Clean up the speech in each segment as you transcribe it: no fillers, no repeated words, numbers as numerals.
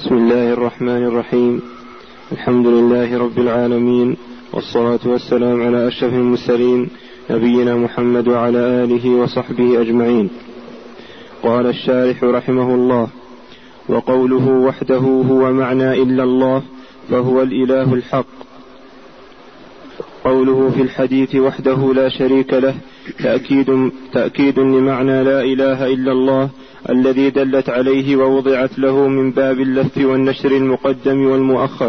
بسم الله الرحمن الرحيم. الحمد لله رب العالمين، والصلاة والسلام على أشرف المرسلين نبينا محمد وعلى آله وصحبه أجمعين. قال الشارح رحمه الله: وقوله وحده هو معنى إلا الله فهو الإله الحق. قوله في الحديث وحده لا شريك له تأكيد لمعنى لا إله إلا الله الذي دلت عليه ووضعت له من باب اللف والنشر المقدم والمؤخر،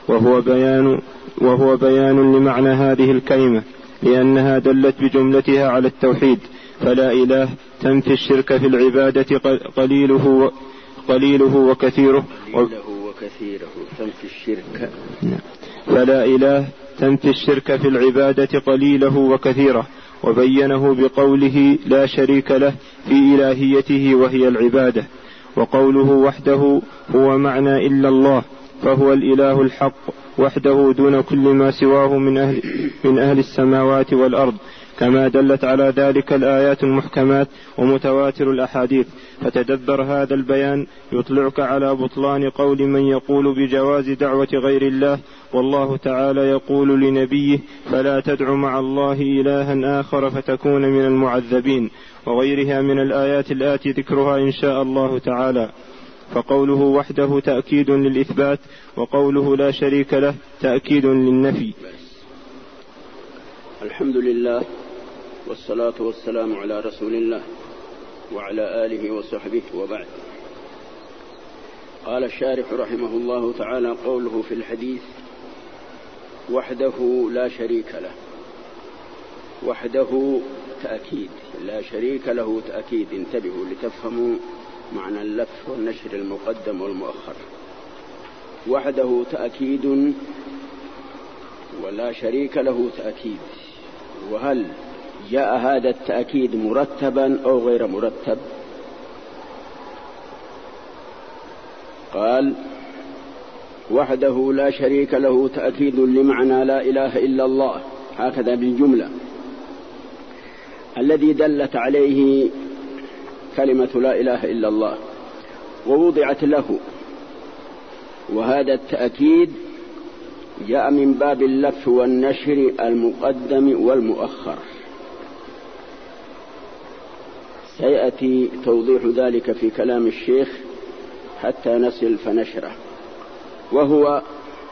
وهو بيان لمعنى هذه الكلمة، لأنها دلت بجملتها على التوحيد. فلا إله تنفي الشرك في العبادة قليله وكثيره تنفي الشرك. فلا إله تنفي الشرك في العبادة قليله وكثيره، وبينه بقوله لا شريك له في إلهيته وهي العبادة. وقوله وحده هو معنى إلا الله فهو الإله الحق وحده دون كل ما سواه من أهل السماوات والأرض، كما دلت على ذلك الآيات المحكمات ومتواتر الأحاديث. فتدبر هذا البيان يطلعك على بطلان قول من يقول بجواز دعوة غير الله، والله تعالى يقول لنبيه: فلا تدع مع الله إلها آخر فتكون من المعذبين، وغيرها من الآيات الآتي ذكرها إن شاء الله تعالى. فقوله وحده تأكيد للإثبات، وقوله لا شريك له تأكيد للنفي. الحمد لله، والصلاة والسلام على رسول الله وعلى آله وصحبه، وبعد. قال الشارح رحمه الله تعالى: قوله في الحديث وحده لا شريك له. وحده تأكيد، لا شريك له تأكيد. انتبهوا لتفهموا معنى اللف والنشر المقدم والمؤخر. وحده تأكيد ولا شريك له تأكيد. وهل جاء هذا التأكيد مرتبا أو غير مرتب؟ قال: وحده لا شريك له تأكيد لمعنى لا إله إلا الله، هكذا بالجملة، الذي دلت عليه كلمة لا إله إلا الله ووضعت له. وهذا التأكيد جاء من باب اللف والنشر المقدم والمؤخر. سيأتي توضيح ذلك في كلام الشيخ حتى نصل فنشره. وهو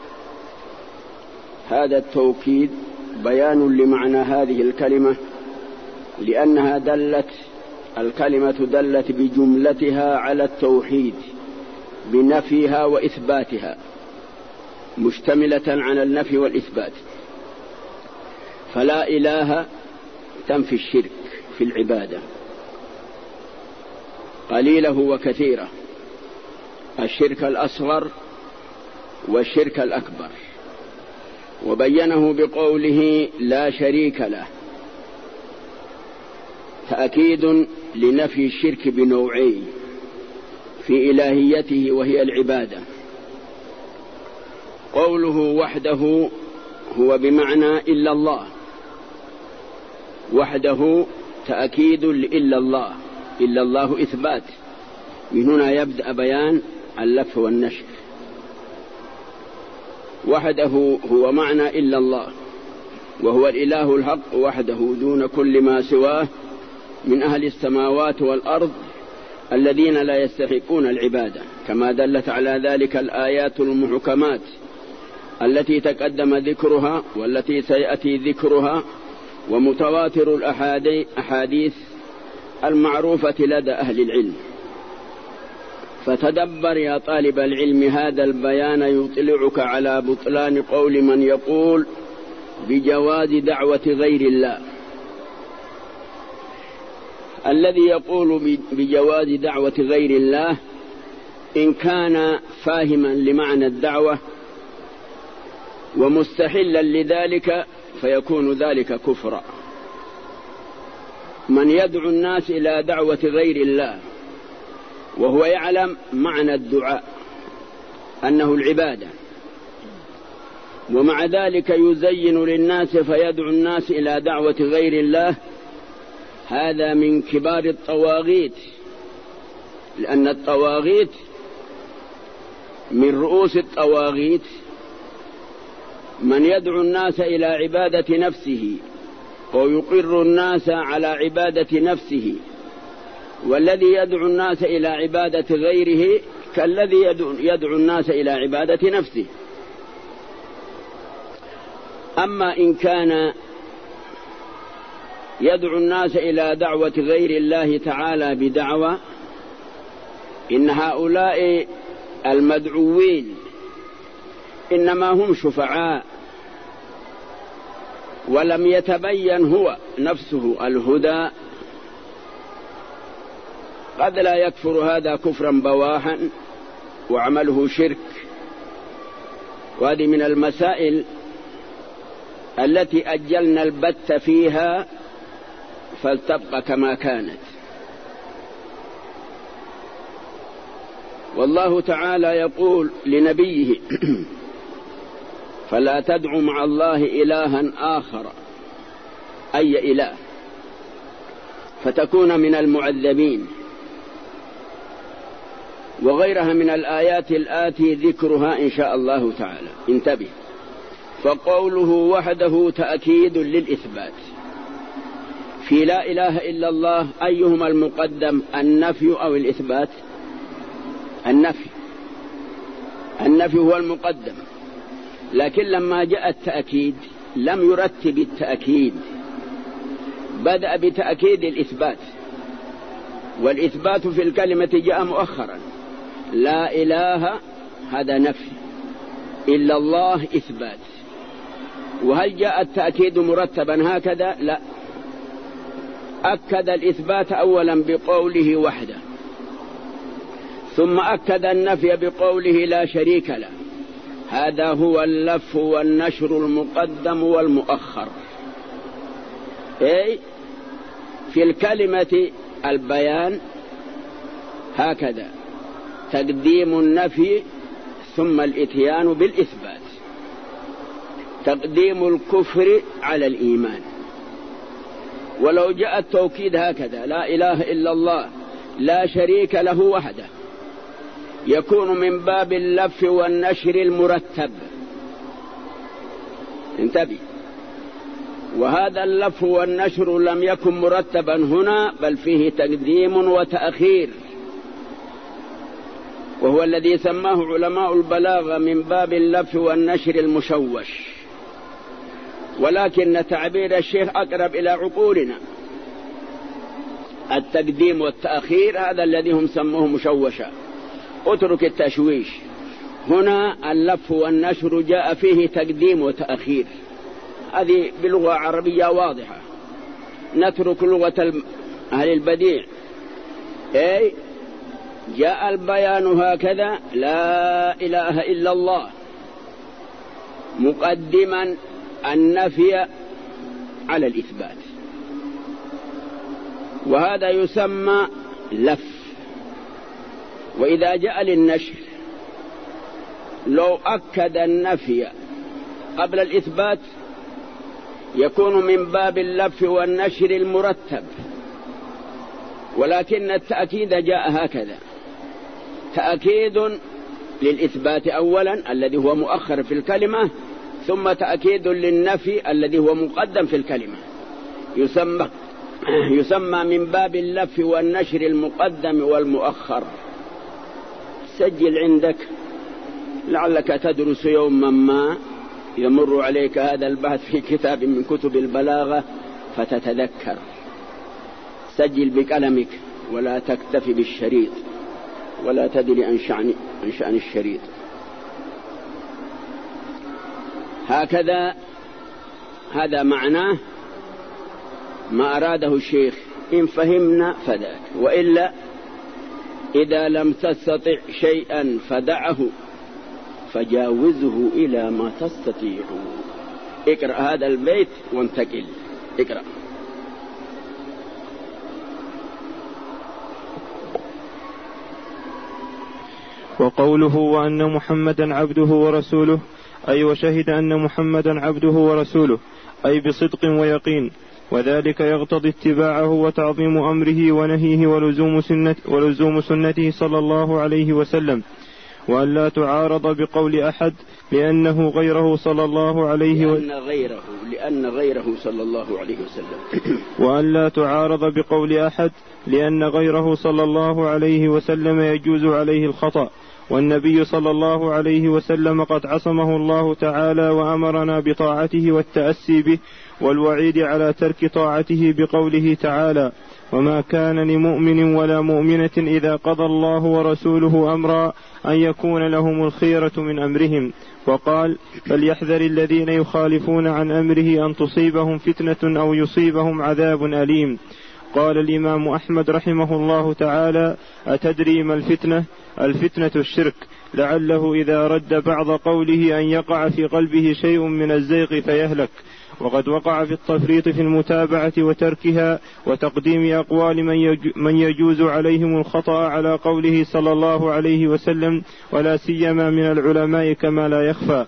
هذا التوكيد بيان لمعنى هذه الكلمة، لأنها الكلمة دلت بجملتها على التوحيد بنفيها وإثباتها، مشتملة على النفي والإثبات. فلا إله تنفي الشرك في العبادة قليله وكثيره، الشرك الأصغر والشرك الأكبر. وبينه بقوله لا شريك له، تأكيد لنفي الشرك بنوعين في إلهيته وهي العبادة. قوله وحده هو بمعنى إلا الله. وحده تأكيد لإلا الله، إلا الله إثبات. من هنا يبدأ بيان اللف والنشر. وحده هو معنى إلا الله، وهو الإله الحق وحده دون كل ما سواه من أهل السماوات والأرض الذين لا يستحقون العبادة، كما دلت على ذلك الآيات المحكمات التي تقدم ذكرها والتي سيأتي ذكرها، ومتواتر الأحاديث المعروفة لدى أهل العلم. فتدبر يا طالب العلم هذا البيان يطلعك على بطلان قول من يقول بجواز دعوة غير الله. الذي يقول بجواز دعوة غير الله إن كان فاهما لمعنى الدعوة ومستحلا لذلك فيكون ذلك كفرا. من يدعو الناس إلى دعوة غير الله وهو يعلم معنى الدعاء أنه العبادة، ومع ذلك يزين للناس فيدعو الناس إلى دعوة غير الله، هذا من كبار الطواغيت، لأن الطواغيت من رؤوس الطواغيت من يدعو الناس إلى عبادة نفسه ويقر الناس على عبادة نفسه، والذي يدعو الناس إلى عبادة غيره كالذي يدعو الناس إلى عبادة نفسه. أما إن كان يدعو الناس إلى دعوة غير الله تعالى بدعوى، إن هؤلاء المدعوين إنما هم شفعاء، ولم يتبين هو نفسه الهدى، قد لا يكفر هذا كفرا بواحا وعمله شرك. وهذه من المسائل التي أجلنا البت فيها فلتبقى كما كانت. والله تعالى يقول لنبيه: فلا تدع مع الله إلها آخر، أي إله، فتكون من المعذبين. وغيرها من الآيات الآتي ذكرها إن شاء الله تعالى. انتبه، فقوله وحده تأكيد للإثبات. في لا إله إلا الله أيهما المقدم، النفي أو الإثبات؟ النفي هو المقدم، لكن لما جاء التأكيد لم يرتب التأكيد، بدأ بتأكيد الإثبات، والإثبات في الكلمة جاء مؤخرا. لا إله هذا نفي، إلا الله إثبات. وهل جاء التأكيد مرتبا هكذا؟ لا، أكد الإثبات أولا بقوله وحده، ثم أكد النفي بقوله لا شريك له. هذا هو اللف والنشر المقدم والمؤخر. أي في الكلمة البيان هكذا، تقديم النفي ثم الإتيان بالإثبات، تقديم الكفر على الإيمان. ولو جاء التوكيد هكذا: لا إله إلا الله لا شريك له وحده، يكون من باب اللف والنشر المرتب. انتبه، وهذا اللف والنشر لم يكن مرتبا هنا، بل فيه تقديم وتأخير، وهو الذي سماه علماء البلاغة من باب اللف والنشر المشوش. ولكن تعبير الشيخ أقرب إلى عقولنا. التقديم والتأخير هذا الذي هم سموه مشوشا، اترك التشويش. هنا اللف والنشر جاء فيه تقديم وتأخير، هذه بلغة عربية واضحة. نترك لغة أهل البديع. أي جاء البيان هكذا: لا إله إلا الله، مقدما النفي على الإثبات، وهذا يسمى لف. وإذا جاء للنشر لو أكد النفي قبل الإثبات يكون من باب اللف والنشر المرتب، ولكن التأكيد جاء هكذا: تأكيد للإثبات أولا الذي هو مؤخر في الكلمة، ثم تأكيد للنفي الذي هو مقدم في الكلمة، يسمى من باب اللف والنشر المقدم والمؤخر. سجل عندك لعلك تدرس يوما ما يمر عليك هذا البحث في كتاب من كتب البلاغة فتتذكر. سجل بقلمك ولا تكتفي بالشريط، ولا تدري عن شأن الشريط. هكذا هذا معناه ما أراده الشيخ. إن فهمنا فذاك، وإلا إذا لم تستطع شيئا فدعه فجاوزه إلى ما تستطيع. اقرأ هذا البيت وانتقل. اقرأ. وقوله وأن محمدا عبده ورسوله، أي وشهد أن محمدا عبده ورسوله، أي بصدق ويقين، وذلك يقتضي اتباعه وتعظيم أمره ونهيه ولزوم سنته صلى الله عليه وسلم. وأن لا تعارض بقول أحد لأنه غيره صلى الله عليه لأن غيره صلى الله عليه وسلم وأن لا تعارض بقول أحد لأن غيره صلى الله عليه وسلم يجوز عليه الخطأ، والنبي صلى الله عليه وسلم قد عصمه الله تعالى وأمرنا بطاعته والتأسي به، والوعيد على ترك طاعته بقوله تعالى: وما كان لمؤمن ولا مؤمنة إذا قضى الله ورسوله أمرا أن يكون لهم الخيرة من أمرهم، وقال: فليحذر الذين يخالفون عن أمره أن تصيبهم فتنة أو يصيبهم عذاب أليم. قال الإمام أحمد رحمه الله تعالى: أتدري ما الفتنة؟ الفتنة الشرك، لعله إذا رد بعض قوله أن يقع في قلبه شيء من الزيغ فيهلك، وقد وقع في التفريط في المتابعة وتركها وتقديم أقوال من يجوز عليهم الخطأ على قوله صلى الله عليه وسلم، ولا سيما من العلماء كما لا يخفى.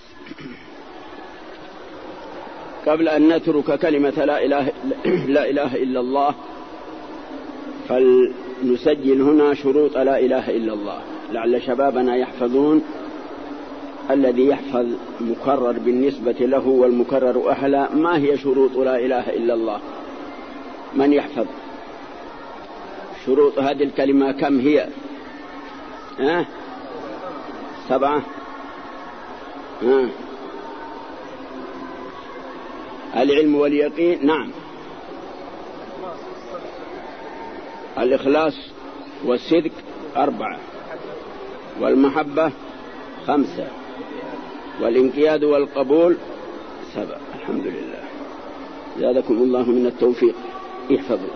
قبل أن نترك كلمة لا إله إلا الله، فلنسجل هنا شروط لا إله إلا الله لعل شبابنا يحفظون. الذي يحفظ مكرر بالنسبة له والمكرر أحلى. ما هي شروط لا إله إلا الله؟ من يحفظ شروط هذه الكلمة؟ كم هي؟ 7. العلم واليقين، نعم. الإخلاص والصدق 4، والمحبة 5، والانقياد والقبول 7. الحمد لله، زادكم الله من التوفيق. احفظوا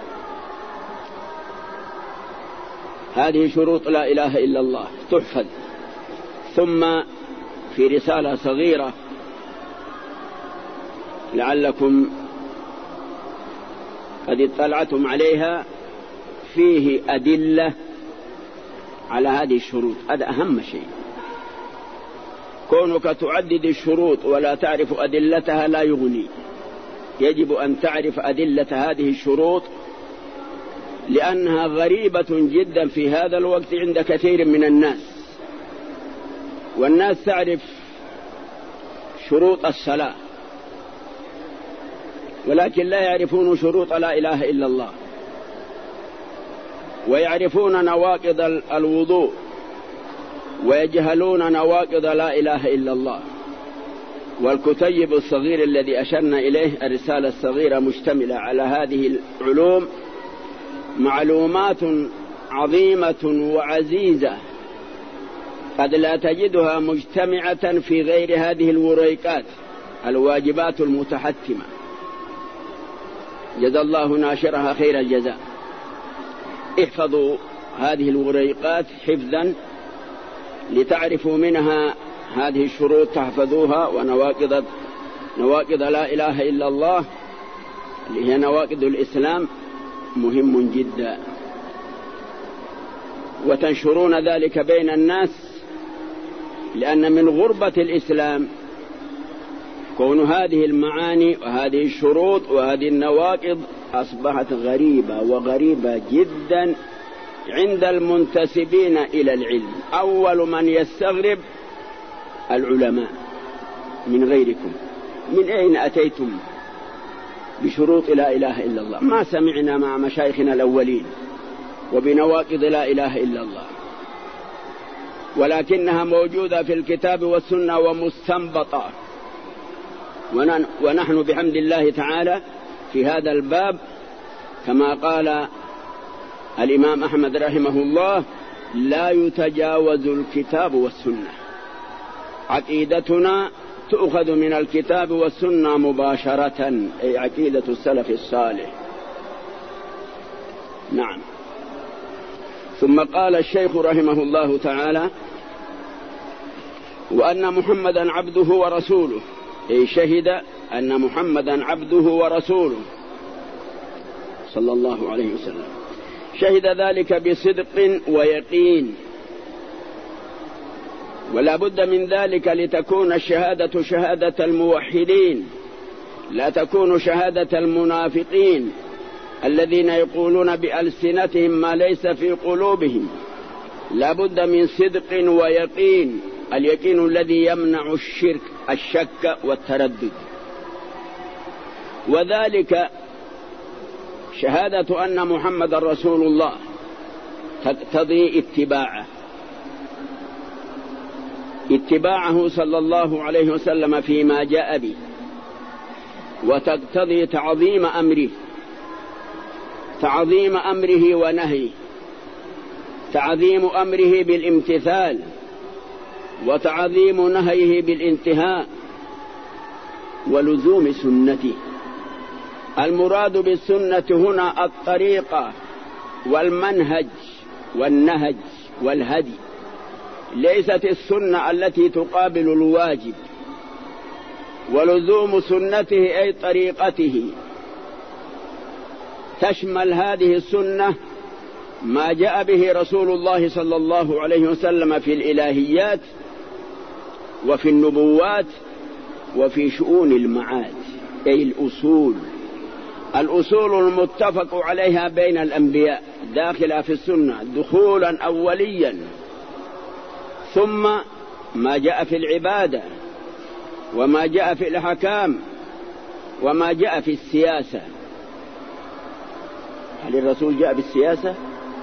هذه شروط لا إله إلا الله، تحفظ. ثم في رسالة صغيرة لعلكم قد اطلعتم عليها، فيه أدلة على هذه الشروط. هذا أهم شيء. كونك تعدد الشروط ولا تعرف أدلتها لا يغني. يجب أن تعرف أدلة هذه الشروط، لأنها غريبة جدا في هذا الوقت عند كثير من الناس. والناس تعرف شروط الصلاة ولكن لا يعرفون شروط لا إله إلا الله، ويعرفون نواقض الوضوء ويجهلون نواقض لا إله إلا الله. والكتيب الصغير الذي أشرنا إليه، الرسالة الصغيرة، مشتملة على هذه العلوم، معلومات عظيمة وعزيزة قد لا تجدها مجتمعة في غير هذه الوريقات الواجبات المتحتمة. جزا الله ناشرها خير الجزاء. احفظوا هذه الوريقات حفظا لتعرفوا منها هذه الشروط، تحفظوها. ونواقض لا إله إلا الله اللي هي نواقض الإسلام مهم جدا، وتنشرون ذلك بين الناس، لأن من غربة الإسلام كون هذه المعاني وهذه الشروط وهذه النواقض أصبحت غريبة وغريبة جدا عند المنتسبين إلى العلم. أول من يستغرب العلماء من غيركم. من أين أتيتم بشروط لا إله إلا الله؟ ما سمعنا مع مشايخنا الأولين وبنواقض لا إله إلا الله، ولكنها موجودة في الكتاب والسنة ومستنبطة. ونحن بحمد الله تعالى في هذا الباب كما قال الإمام أحمد رحمه الله: لا يتجاوز الكتاب والسنة. عقيدتنا تؤخذ من الكتاب والسنة مباشرة، أي عقيدة السلف الصالح. نعم. ثم قال الشيخ رحمه الله تعالى: وأن محمدا عبده ورسوله، أي شهد أن محمدا عبده ورسوله صلى الله عليه وسلم. شهد ذلك بصدق ويقين، ولا بد من ذلك لتكون الشهادة شهادة الموحدين، لا تكون شهادة المنافقين الذين يقولون بألسنتهم ما ليس في قلوبهم. لا بد من صدق ويقين، اليقين الذي يمنع الشك والتردد، وذلك شهادة أن محمد رسول الله تقتضي اتباعه صلى الله عليه وسلم فيما جاء به، وتقتضي تعظيم أمره ونهيه، تعظيم أمره بالامتثال وتعظيم نهيه بالانتهاء ولزوم سنته. المراد بالسنة هنا الطريقة والمنهج والنهج والهدي، ليست السنة التي تقابل الواجب. ولزوم سنته أي طريقته تشمل هذه السنة ما جاء به رسول الله صلى الله عليه وسلم في الإلهيات وفي النبوات وفي شؤون المعاد، أي الأصول المتفق عليها بين الأنبياء داخلة في السنة دخولا أوليا، ثم ما جاء في العبادة وما جاء في الأحكام وما جاء في السياسة. هل الرسول جاء بالسياسة؟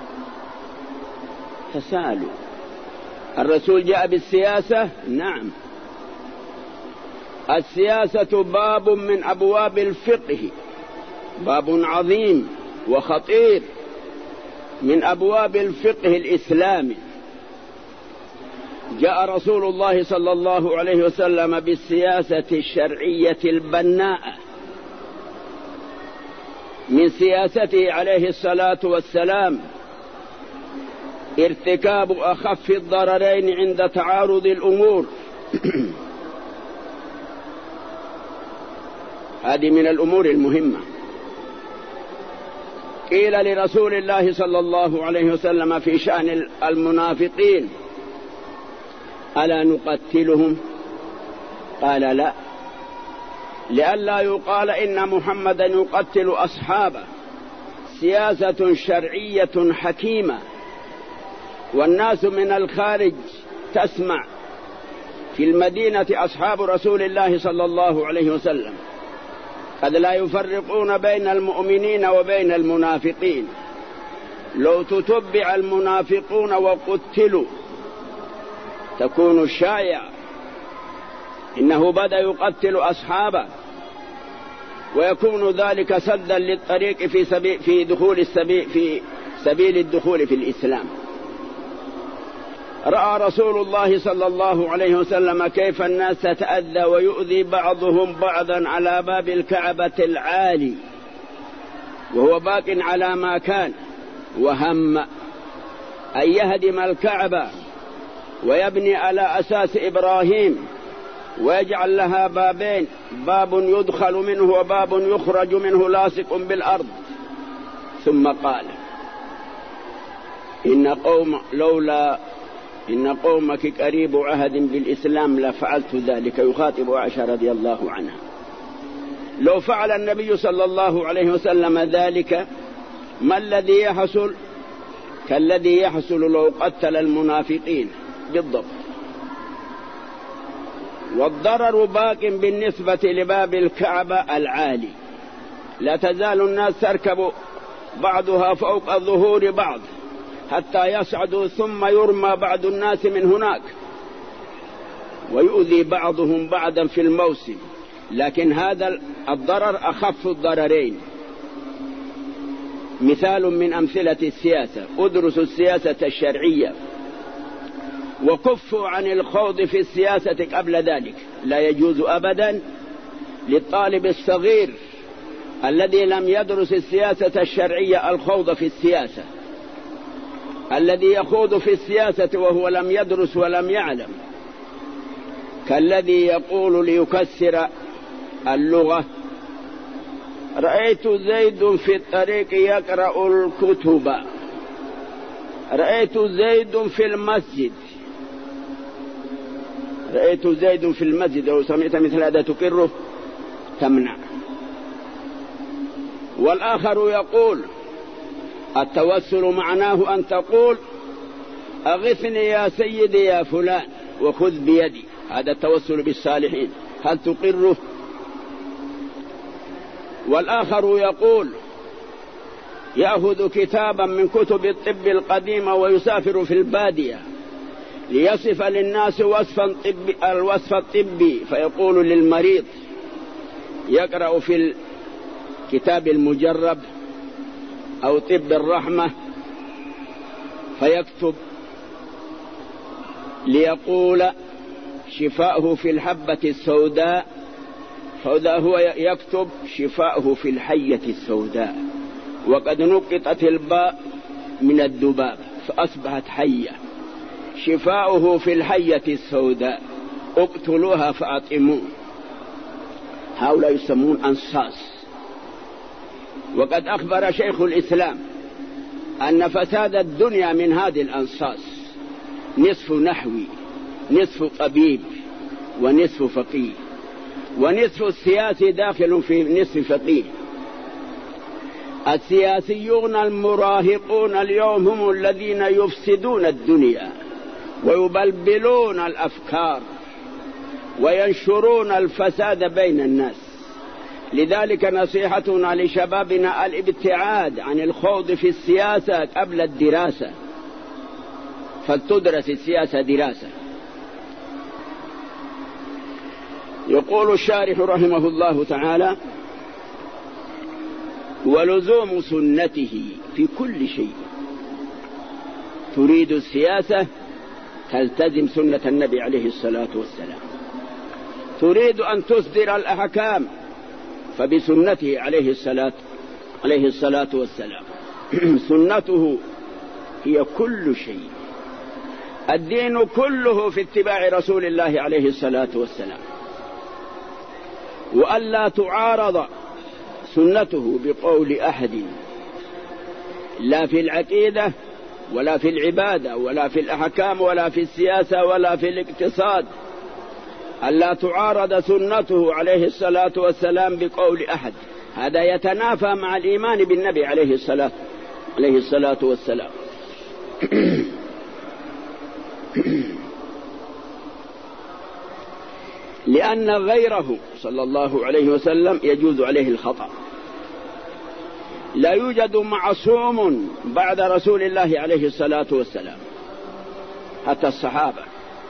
تساءلوا. الرسول جاء بالسياسة؟ نعم. السياسة باب من أبواب الفقه، باب عظيم وخطير من أبواب الفقه الإسلامي. جاء رسول الله صلى الله عليه وسلم بالسياسة الشرعية البناءة، من سياسته عليه الصلاة والسلام ارتكاب أخف الضررين عند تعارض الأمور. هذه من الأمور المهمة. قيل لرسول الله صلى الله عليه وسلم في شأن المنافقين: ألا نقتلهم؟ قال: لا، لئلا يقال إن محمدا يقتل أصحابه. سياسة شرعية حكيمة، والناس من الخارج تسمع. في المدينة أصحاب رسول الله صلى الله عليه وسلم قد لا يفرقون بين المؤمنين وبين المنافقين. لو تتبع المنافقون وقتلوا تكون الشائعة إنه بدأ يقتل أصحابه، ويكون ذلك سدا للطريق في سبيل الدخول في الإسلام. رأى رسول الله صلى الله عليه وسلم كيف الناس تتأذى ويؤذي بعضهم بعضا على باب الكعبة العالي وهو باق على ما كان، وهم أن يهدم الكعبة ويبني على أساس إبراهيم ويجعل لها بابين، باب يدخل منه وباب يخرج منه لاصق بالأرض. ثم قال: إن قومك قريب عهد بالإسلام لفعلت ذلك. يخاطب عائشة رضي الله عنها. لو فعل النبي صلى الله عليه وسلم ذلك ما الذي يحصل؟ كالذي يحصل لو قتل المنافقين بالضبط. والضرر باق بالنسبة لباب الكعبة العالي، لا تزال الناس تركب بعضها فوق ظهور بعض حتى يصعدوا، ثم يرمى بعض الناس من هناك ويؤذي بعضهم بعضا في الموسم. لكن هذا الضرر أخف الضررين. مثال من أمثلة السياسة: ادرسوا السياسة الشرعية وكفوا عن الخوض في السياسة قبل ذلك. لا يجوز أبدا للطالب الصغير الذي لم يدرس السياسة الشرعية الخوض في السياسة. الذي يخوض في السياسة وهو لم يدرس ولم يعلم كالذي يقول ليكسر اللغة: رأيت زيد في الطريق يقرأ الكتب، رأيت زيد في المسجد. رأيت زيد في المسجد، لو سمعت مثل هذا تقره تمنع. والآخر يقول: التوسل معناه أن تقول أغثني يا سيدي يا فلان وخذ بيدي، هذا التوسل بالصالحين، هل تقره؟ والآخر يقول يأخذ كتابا من كتب الطب القديمة ويسافر في البادية ليصف للناس الوصف الطبي، فيقول للمريض يقرأ في الكتاب المجرب أو طب الرحمة فيكتب ليقول شفاؤه في الحبة السوداء، فإذا هو يكتب شفاؤه في الحية السوداء، وقد نقطت الباء من الذباب فأصبحت حية، شفاؤه في الحية السوداء، اقتلوها فأطعموه. هؤلاء يسمون أنصاص. وقد أخبر شيخ الإسلام أن فساد الدنيا من هذه الأنصاص، نصف نحوي، نصف طبيب، ونصف فقيه، ونصف السياسي داخل في نصف فقيه. السياسيون المراهقون اليوم هم الذين يفسدون الدنيا ويبلبلون الأفكار وينشرون الفساد بين الناس. لذلك نصيحتنا لشبابنا الابتعاد عن الخوض في السياسة قبل الدراسة، فلتدرس السياسة دراسة. يقول الشارح رحمه الله تعالى: ولزوم سنته في كل شيء. تريد السياسة تلتزم سنة النبي عليه الصلاة والسلام، تريد أن تصدر الأحكام فبسنته عليه الصلاة والسلام. سنته هي كل شيء، الدين كله في اتباع رسول الله عليه الصلاة والسلام، وألا تعارض سنته بقول أحد، لا في العقيدة ولا في العبادة ولا في الأحكام ولا في السياسة ولا في الاقتصاد. ألا تعارض سنته عليه الصلاة والسلام بقول أحد، هذا يتنافى مع الإيمان بالنبي عليه الصلاة والسلام. لأن غيره صلى الله عليه وسلم يجوز عليه الخطأ. لا يوجد معصوم بعد رسول الله عليه الصلاة والسلام حتى الصحابة.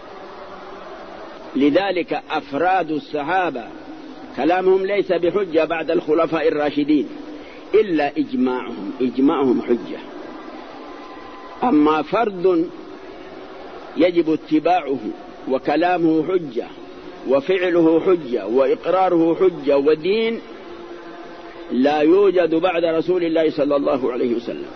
لذلك أفراد الصحابة كلامهم ليس بحجة بعد الخلفاء الراشدين إلا إجماعهم حجة. أما فرد يجب اتباعه وكلامه حجة وفعله حجة وإقراره حجة ودين، لا يوجد بعد رسول الله صلى الله عليه وسلم.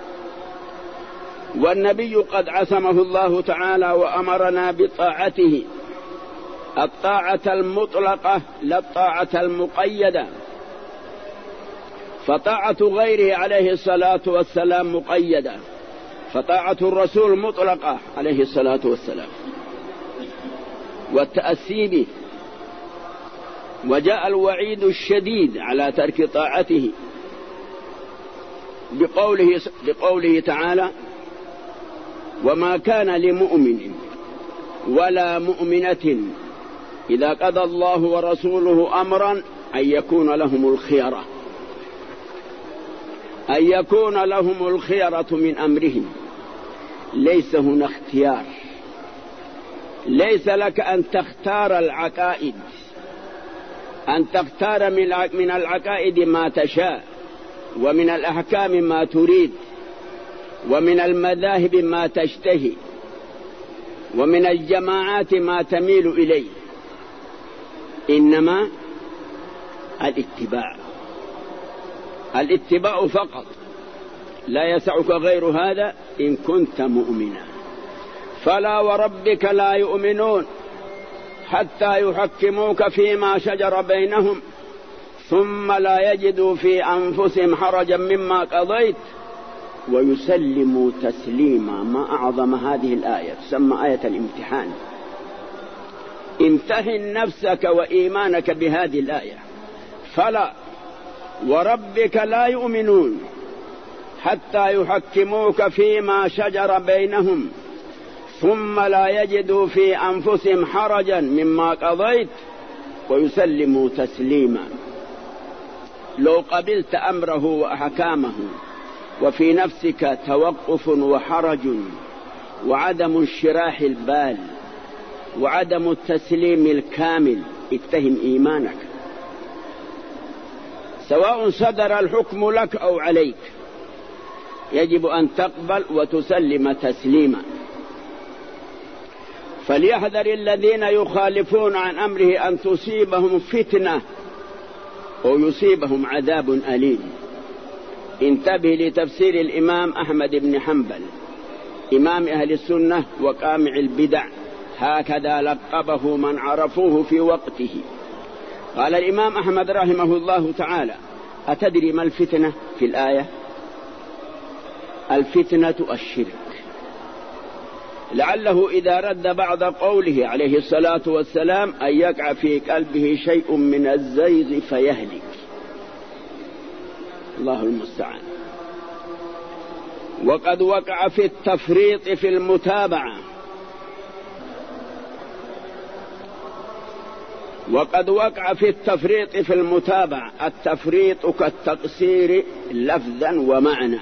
والنبي قد عصمه الله تعالى وأمرنا بطاعته، الطاعة المطلقة لا الطاعة المقيدة، فطاعة غيره عليه الصلاة والسلام مقيدة، فطاعة الرسول مطلقة عليه الصلاة والسلام والتأسي به. وجاء الوعيد الشديد على ترك طاعته بقوله تعالى: وما كان لمؤمن ولا مؤمنة إذا قضى الله ورسوله أمرا أن يكون لهم الخيرة من أمرهم. ليس هنا اختيار، ليس لك أن تختار العقائد، أن تختار من العقائد ما تشاء، ومن الأحكام ما تريد، ومن المذاهب ما تشتهي، ومن الجماعات ما تميل إليه. إنما الاتباع فقط، لا يسعك غير هذا إن كنت مؤمنا. فلا وربك لا يؤمنون حتى يحكموك فيما شجر بينهم ثم لا يجدوا في أنفسهم حرجا مما قضيت ويسلموا تسليما. ما أعظم هذه الآية، تسمى آية الامتحان. امتحن نفسك وإيمانك بهذه الآية. فلا وربك لا يؤمنون حتى يحكموك فيما شجر بينهم ثم لا يجدوا في أنفسهم حرجا مما قضيت ويسلموا تسليما. لو قبلت أمره وأحكامه وفي نفسك توقف وحرج وعدم انشراح البال وعدم التسليم الكامل، اتهم إيمانك، سواء صدر الحكم لك أو عليك، يجب أن تقبل وتسلم تسليما. فليحذر الذين يخالفون عن أمره أن تصيبهم فتنة أو يصيبهم عذاب أليم. انتبه لتفسير الإمام أحمد بن حنبل إمام أهل السنة وقامع البدع، هكذا لقبه من عرفوه في وقته. قال الإمام أحمد رحمه الله تعالى: أتدري ما الفتنة في الآية؟ الفتنة الشرك. لعله إذا رد بعد قوله عليه الصلاة والسلام أن يقع في قلبه شيء من الزيغ فيهلك، الله المستعان. وقد وقع في التفريط في المتابعة، وقد وقع في التفريط في المتابعة. التفريط كالتقصير لفظا ومعنى.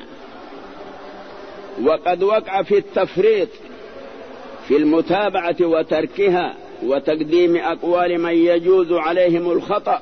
وقد وقع في التفريط في المتابعة وتركها وتقديم أقوال من يجوز عليهم الخطأ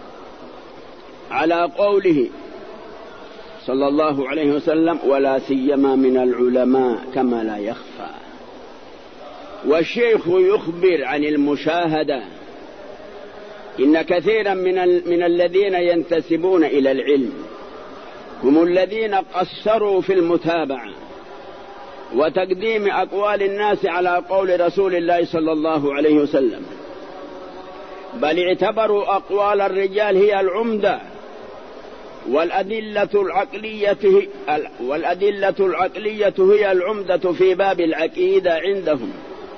على قوله صلى الله عليه وسلم: ولا سيما من العلماء كما لا يخفى. والشيخ يخبر عن المشاهدة. إن كثيرا من الذين ينتسبون إلى العلم هم الذين قصروا في المتابعة وتقديم أقوال الناس على قول رسول الله صلى الله عليه وسلم، بل اعتبروا أقوال الرجال هي العمدة، والأدلة العقلية هي العمدة في باب العقيدة عندهم.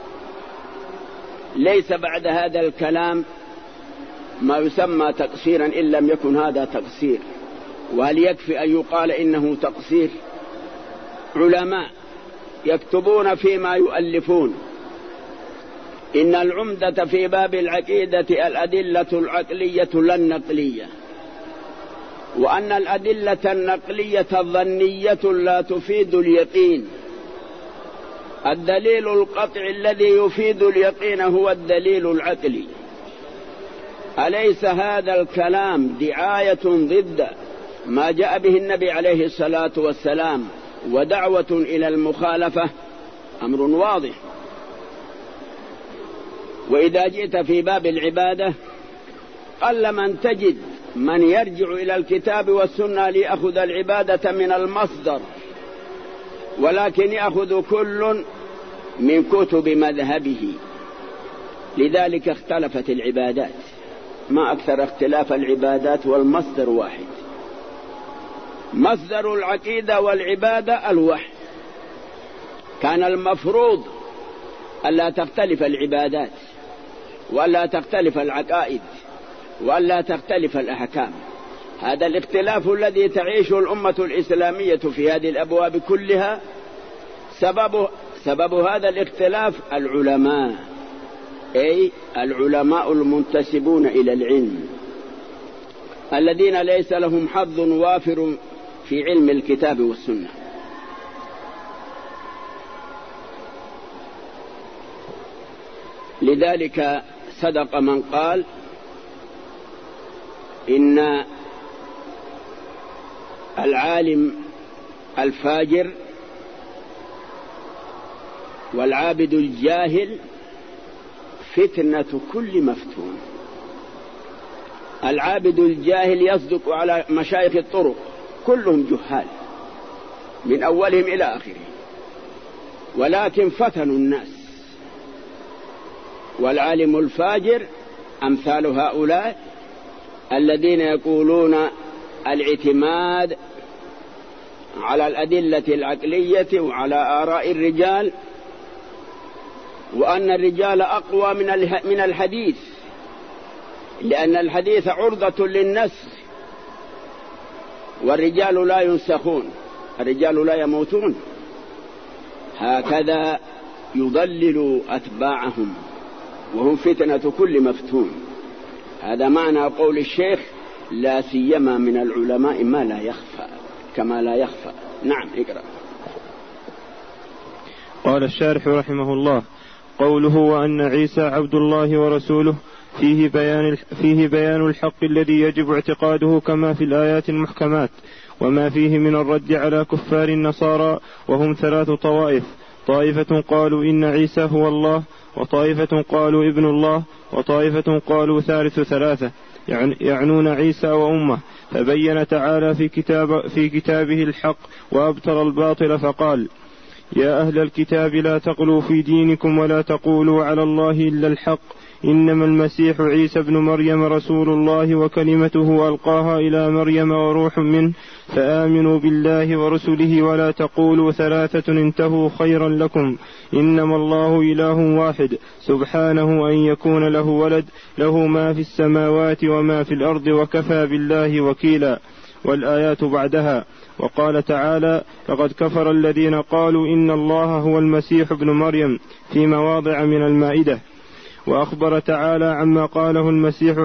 ليس بعد هذا الكلام ما يسمى تقصيرا إن لم يكن هذا تقصير. وهل يكفي أن يقال إنه تقصير؟ علماء يكتبون فيما يؤلفون: إن العمدة في باب العقيدة الأدلة العقلية لا النقلية، وأن الأدلة النقلية الظنية لا تفيد اليقين. الدليل القطعي الذي يفيد اليقين هو الدليل العقلي. أليس هذا الكلام دعاية ضد ما جاء به النبي عليه الصلاة والسلام ودعوة إلى المخالفة؟ أمر واضح. وإذا جئت في باب العبادة قل من تجد من يرجع إلى الكتاب والسنة ليأخذ العبادة من المصدر، ولكن يأخذ كل من كتب مذهبه. لذلك اختلفت العبادات، ما أكثر اختلاف العبادات والمصدر واحد. مصدر العقيدة والعبادة الوحي. كان المفروض ألا تختلف العبادات ولا تختلف العقائد ولا تختلف الأحكام. هذا الاختلاف الذي تعيشه الأمة الإسلامية في هذه الأبواب كلها سبب هذا الاختلاف العلماء، أي العلماء المنتسبون إلى العلم الذين ليس لهم حظ وافر في علم الكتاب والسنة. لذلك صدق من قال: إن العالم الفاجر والعابد الجاهل فتنة كل مفتون. العابد الجاهل يصدق على مشايخ الطرق كلهم جهال من أولهم إلى آخرهم، ولكن فتنوا الناس. والعالم الفاجر أمثال هؤلاء الذين يقولون الاعتماد على الأدلة العقلية وعلى آراء الرجال، وأن الرجال أقوى من الحديث، لأن الحديث عرضة للنسخ، والرجال لا ينسخون، الرجال لا يموتون. هكذا يضلل أتباعهم وهم فتنة كل مفتون. هذا معنى قول الشيخ: لا سيما من العلماء ما لا يخفى كما لا يخفى. نعم اقرأ. قال الشارح رحمه الله: قوله وأن عيسى عبد الله ورسوله فيه بيان الحق الذي يجب اعتقاده كما في الآيات المحكمات، وما فيه من الرد على كفار النصارى، وهم 3 طوائف: طائفة قالوا إن عيسى هو الله، وطائفة قالوا ابن الله، وطائفة قالوا ثالث 3، يعنون عيسى وأمه. فبين تعالى في كتابه الحق وأبطل الباطل، فقال: يا أهل الكتاب لا تغلوا في دينكم ولا تقولوا على الله إلا الحق، إنما المسيح عيسى ابن مريم رسول الله وكلمته ألقاها إلى مريم وروح منه، فآمنوا بالله ورسله ولا تقولوا 3 انتهوا خيرا لكم، إنما الله إله واحد سبحانه أن يكون له ولد، له ما في السماوات وما في الأرض وكفى بالله وكيلا. والآيات بعدها. وقال تعالى: لقد كفر الذين قالوا إن الله هو المسيح ابن مريم، في مواضع من المائدة. وأخبر تعالى عما قاله المسيح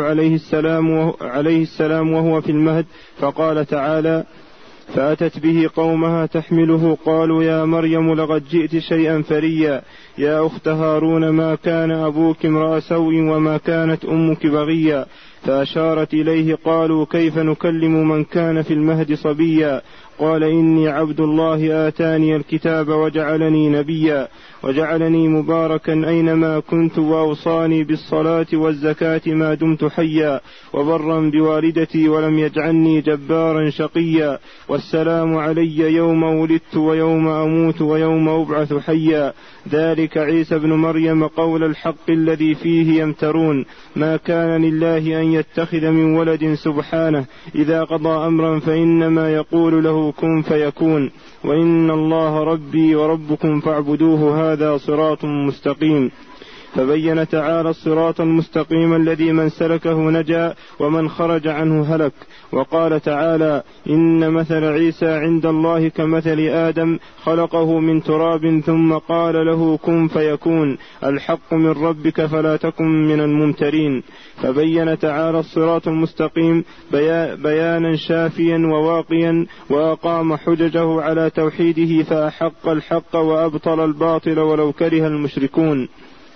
عليه السلام وهو في المهد، فقال تعالى: فأتت به قومها تحمله قالوا يا مريم لقد جئت شيئا فريا، يا أخت هارون ما كان أبوك امرأ سوء وما كانت أمك بغيا، فأشارت إليه قالوا كيف نكلم من كان في المهد صبيا، قال إني عبد الله آتاني الكتاب وجعلني نبيا وجعلني مباركا أينما كنت وأوصاني بالصلاة والزكاة ما دمت حيا وبرا بوالدتي ولم يجعلني جبارا شقيا، والسلام علي يوم ولدت ويوم أموت ويوم أبعث حيا، ذلك عيسى بن مريم قول الحق الذي فيه يمترون، ما كان لله أن يتخذ من ولد سبحانه، إذا قضى أمرا فإنما يقول له كن فيكون، وإن الله ربي وربكم فاعبدوه هذا صراط مستقيم. فبين تعالى الصراط المستقيم الذي من سلكه نجا ومن خرج عنه هلك. وقال تعالى: إن مثل عيسى عند الله كمثل آدم خلقه من تراب ثم قال له كن فيكون، الحق من ربك فلا تكن من الممترين. فبين تعالى الصراط المستقيم بيانا شافيا وواقيا، وأقام حججه على توحيده فأحق الحق وأبطل الباطل ولو كره المشركون.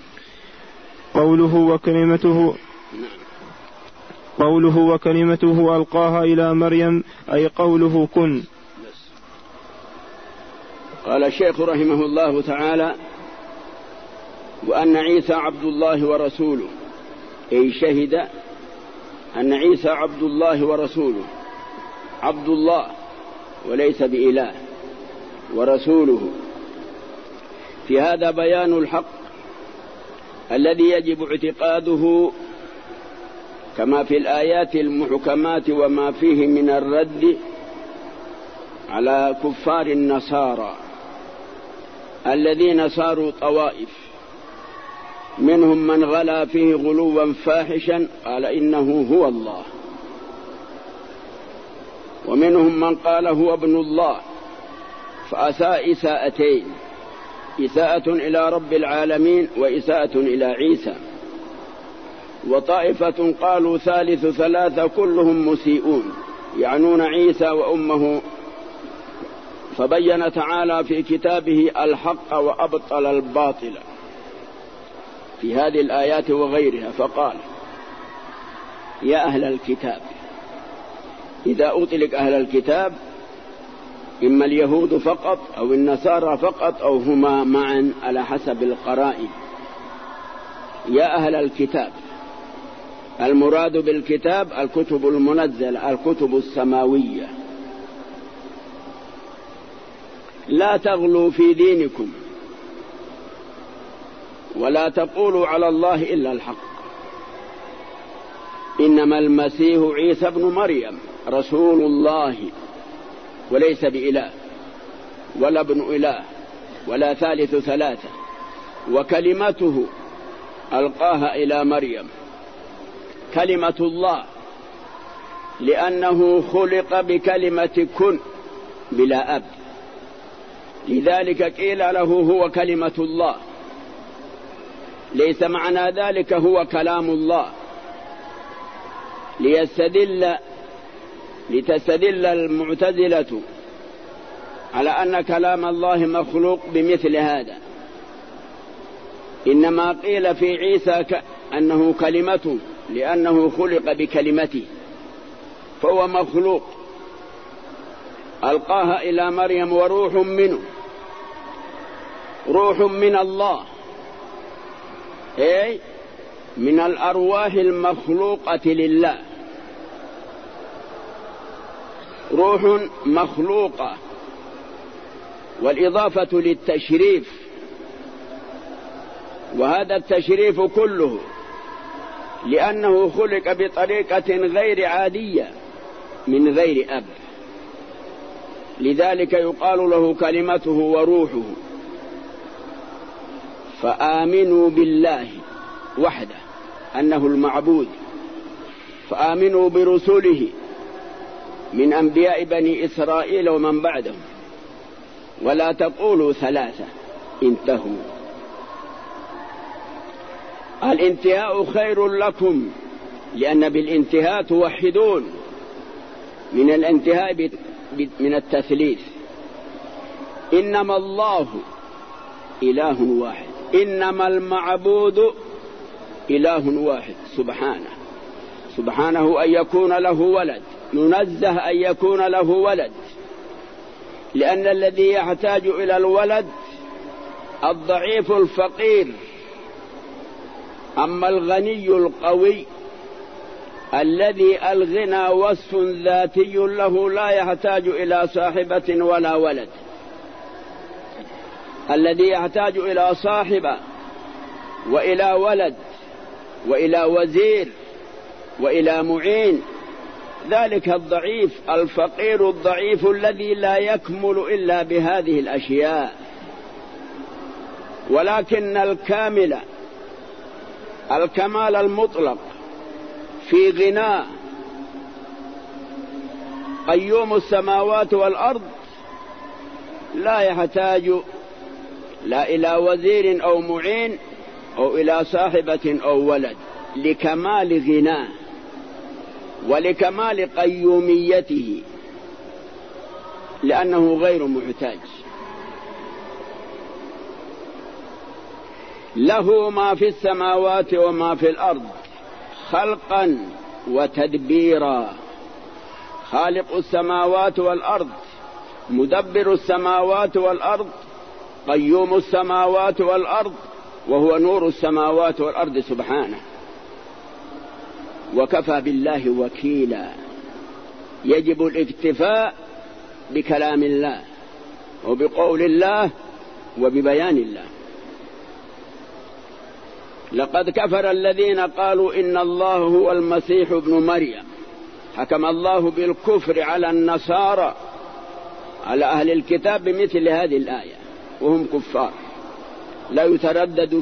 قوله وكلمته ألقاها إلى مريم أي قوله كن. قال الشيخ رحمه الله تعالى: وأن عيسى عبد الله ورسوله، أي شهد أن عيسى عبد الله ورسوله، عبد الله وليس بإله، ورسوله. في هذا بيان الحق الذي يجب اعتقاده كما في الآيات المحكمات، وما فيه من الرد على كفار النصارى الذين صاروا طوائف، منهم من غلا فيه غلوا فاحشا قال إنه هو الله، ومنهم من قال هو ابن الله فأساء إساءتين: إساءة إلى رب العالمين وإساءة إلى عيسى. وطائفة قالوا ثالث 3 كلهم مسيئون، يعنون عيسى وأمه. فبين تعالى في كتابه الحق وأبطل الباطل في هذه الآيات وغيرها، فقال: يا أهل الكتاب. إذا أطلق أهل الكتاب إما اليهود فقط أو النصارى فقط أو هما معا على حسب القرائن. يا أهل الكتاب، المراد بالكتاب الكتب المنزلة، الكتب السماوية. لا تغلوا في دينكم ولا تقولوا على الله إلا الحق، إنما المسيح عيسى ابن مريم رسول الله وليس بإله ولا ابن إله ولا ثالث 3، وكلمته ألقاها إلى مريم. كلمة الله لأنه خلق بكلمة كن بلا أب، لذلك قيل له هو كلمة الله ليس معنى ذلك هو كلام الله، لتستدل المعتزلة على أن كلام الله مخلوق بمثل هذا. إنما قيل في عيسى أنه كلمته لأنه خلق بكلمته، فهو مخلوق ألقاها إلى مريم وروح منه، روح من الله، أي من الأرواح المخلوقة لله، روح مخلوقة، والإضافة للتشريف، وهذا التشريف كله لأنه خلق بطريقة غير عادية من غير أب، لذلك يقال له كلمته وروحه. فآمنوا بالله وحده أنه المعبود، فآمنوا برسله من أنبياء بني إسرائيل ومن بعدهم، ولا تقولوا ثلاثة انتهوا. الانتهاء خير لكم، لأن بالانتهاء توحدون، من الانتهاء من التثليث. إنما الله إله واحد، إنما المعبود إله واحد سبحانه أن يكون له ولد، منزه أن يكون له ولد، لأن الذي يحتاج إلى الولد الضعيف الفقير، أما الغني القوي الذي الغنى وصف ذاتي له لا يحتاج إلى صاحبة ولا ولد. الذي يحتاج إلى صاحبة وإلى ولد وإلى وزير وإلى معين، ذلك الضعيف الفقير الضعيف الذي لا يكمل إلا بهذه الأشياء. ولكن الكمال المطلق في غنى قيوم السماوات والأرض لا يحتاج لا إلى وزير أو معين أو إلى صاحبة أو ولد، لكمال غناه ولكمال قيوميته، لأنه غير محتاج. له ما في السماوات وما في الأرض خلقا وتدبيرا، خالق السماوات والأرض، مدبر السماوات والأرض، قيوم السماوات والأرض، وهو نور السماوات والأرض سبحانه. وكفى بالله وكيلا، يجب الاكتفاء بكلام الله وبقول الله وببيان الله. لقد كفر الذين قالوا إن الله هو المسيح ابن مريم، حكم الله بالكفر على النصارى على أهل الكتاب بمثل هذه الآية، وهم كفار لا يتردد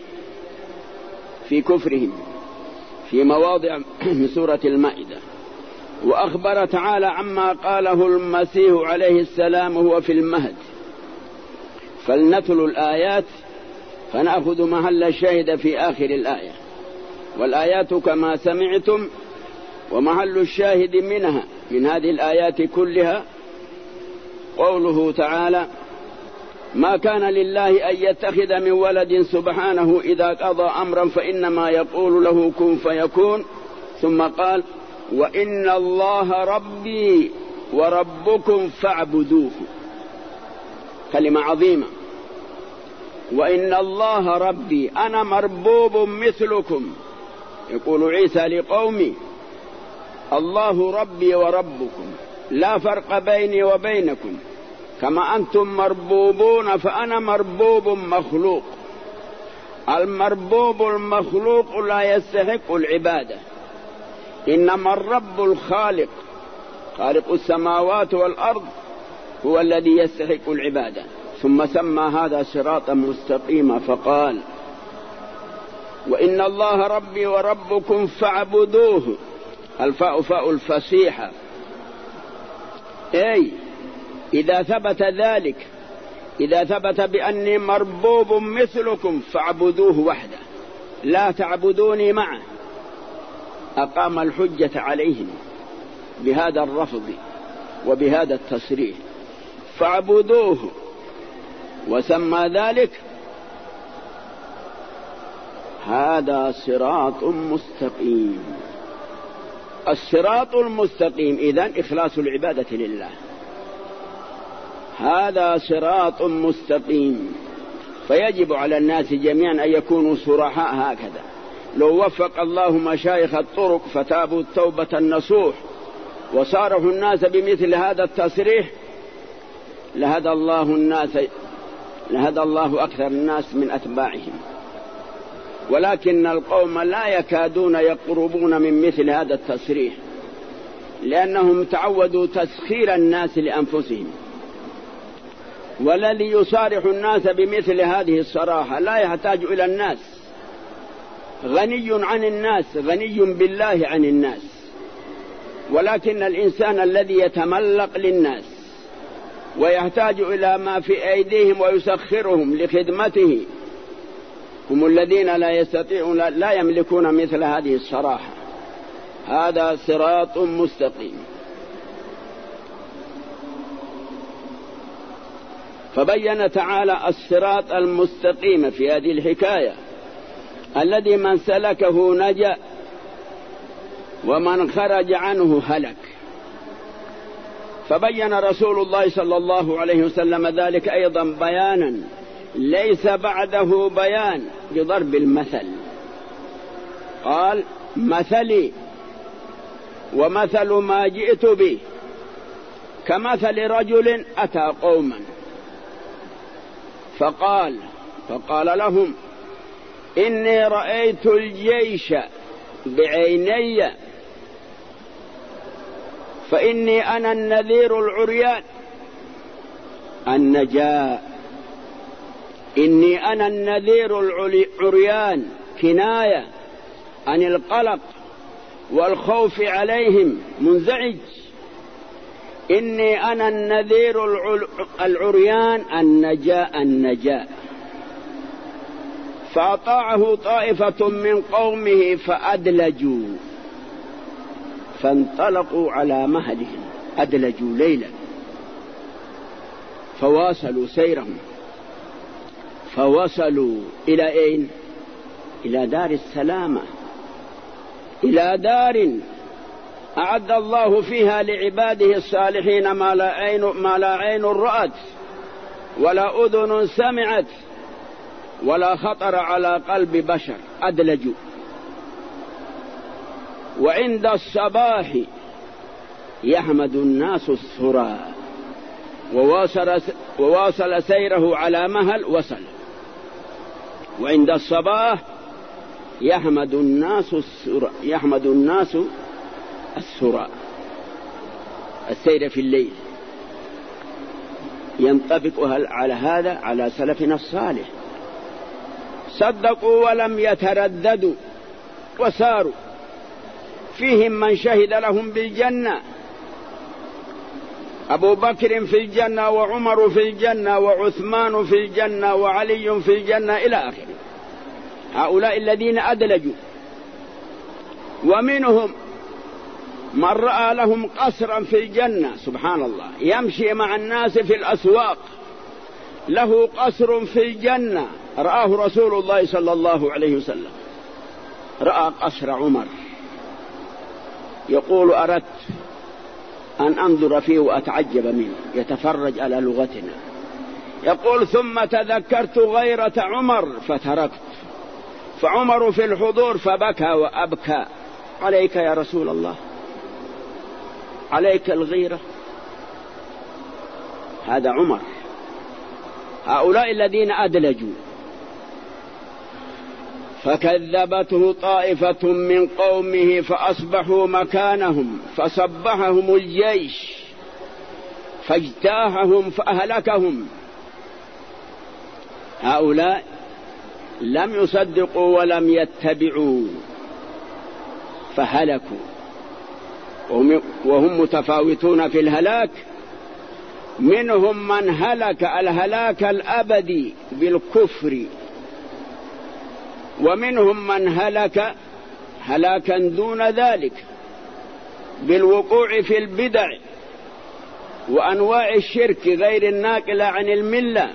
في كفرهم في مواضع من سورة المائدة. وأخبر تعالى عما قاله المسيح عليه السلام هو في المهد. فلنتلو الآيات فنأخذ محل الشاهد في آخر الآية، والآيات كما سمعتم، ومحل الشاهد منها من هذه الآيات كلها قوله تعالى: ما كان لله أن يتخذ من ولد سبحانه إذا قضى أمرا فإنما يقول له كن فيكون. ثم قال: وإن الله ربي وربكم فاعبدوه. كلمة عظيمة. وإن الله ربي، أنا مربوب مثلكم، يقول عيسى لقومي: الله ربي وربكم، لا فرق بيني وبينكم، كما أنتم مربوبون فأنا مربوب مخلوق. المربوب المخلوق لا يستحق العبادة، إنما الرب الخالق خالق السماوات والأرض هو الذي يستحق العبادة. ثم سمى هذا صراطا مستقيما فقال: وإن الله ربي وربكم فاعبدوه. الفاء فاء الفصيحة، أي إذا ثبت ذلك، إذا ثبت بأني مربوب مثلكم فاعبدوه وحده، لا تعبدوني معه أقام الحجة عليهم بهذا الرفض وبهذا التصريح، فاعبدوه وسمى ذلك. هذا صراط مستقيم. الصراط المستقيم إذن إخلاص العبادة لله، هذا صراط مستقيم. فيجب على الناس جميعا أن يكونوا صرحاء هكذا. لو وفق الله مشايخ الطرق فتابوا التوبة النصوح وصارحوا الناس بمثل هذا التصريح لهدى الله أكثر الناس من أتباعهم، ولكن القوم لا يكادون يقربون من مثل هذا التصريح، لأنهم تعودوا تسخير الناس لأنفسهم. والذي يصارح الناس بمثل هذه الصراحة لا يحتاج إلى الناس، غني عن الناس، غني بالله عن الناس. ولكن الإنسان الذي يتملق للناس ويحتاج إلى ما في أيديهم ويسخرهم لخدمته هم الذين لا يستطيعون، لا يملكون مثل هذه الصراحة. هذا صراط مستقيم. فبين تعالى الصراط المستقيم في هذه الحكاية الذي من سلكه نجا ومن خرج عنه هلك. فبين رسول الله صلى الله عليه وسلم ذلك أيضا بيانا ليس بعده بيان بضرب المثل. قال: مثلي ومثل ما جئت به كمثل رجل أتى قوما فقال لهم: إني رأيت الجيش بعيني فإني أنا النذير العريان النجاء. إني أنا النذير العريان كناية عن القلق والخوف عليهم، منزعج. إني أنا النذير العريان النجاء. فأطاعه طائفة من قومه فأدلجوا فانطلقوا على مهلهم، أدلجوا ليلا فواصلوا سيرهم، فوصلوا إلى أين؟ إلى دار السلامة، إلى دار أعد الله فيها لعباده الصالحين ما لا عين رأت ولا أذن سمعت ولا خطر على قلب بشر. أدلجوا. وعند الصباح يحمد الناس الثرى، وواصل سيره على مهل وصل. وعند الصباح يحمد الناس الثرى، السير في الليل. ينطبق على هذا على سلفنا الصالح، صدقوا ولم يترددوا وساروا. فيهم من شهد لهم بالجنة، أبو بكر في الجنة وعمر في الجنة وعثمان في الجنة وعلي في الجنة إلى آخره. هؤلاء الذين أدلجوا. ومنهم من رأى لهم قصرا في الجنة، سبحان الله، يمشي مع الناس في الأسواق له قصر في الجنة رآه رسول الله صلى الله عليه وسلم. رأى قصر عمر، يقول: أردت أن أنظر فيه وأتعجب منه، يتفرج على لغتنا. يقول: ثم تذكرت غيرة عمر فتركت، فعمر في الحضور فبكى وأبكى. عليك يا رسول الله، عليك الغيرة. هذا عمر. هؤلاء الذين أدلجوا. فكذبته طائفة من قومه فأصبحوا مكانهم فصبحهم الجيش فاجتاحهم فأهلكهم. هؤلاء لم يصدقوا ولم يتبعوا فهلكوا، وهم متفاوتون في الهلاك. منهم من هلك الهلاك الأبدي بالكفر ومنهم من هلك هلاكا دون ذلك بالوقوع في البدع وأنواع الشرك غير الناقلة عن الملة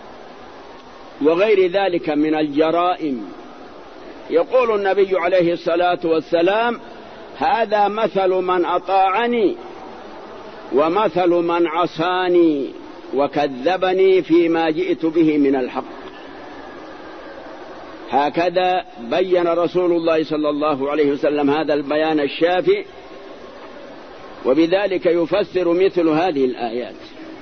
وغير ذلك من الجرائم. يقول النبي عليه الصلاة والسلام: هذا مثل من أطاعني ومثل من عصاني وكذبني فيما جئت به من الحق. هكذا بين رسول الله صلى الله عليه وسلم هذا البيان الشافي، وبذلك يفسر مثل هذه الآيات.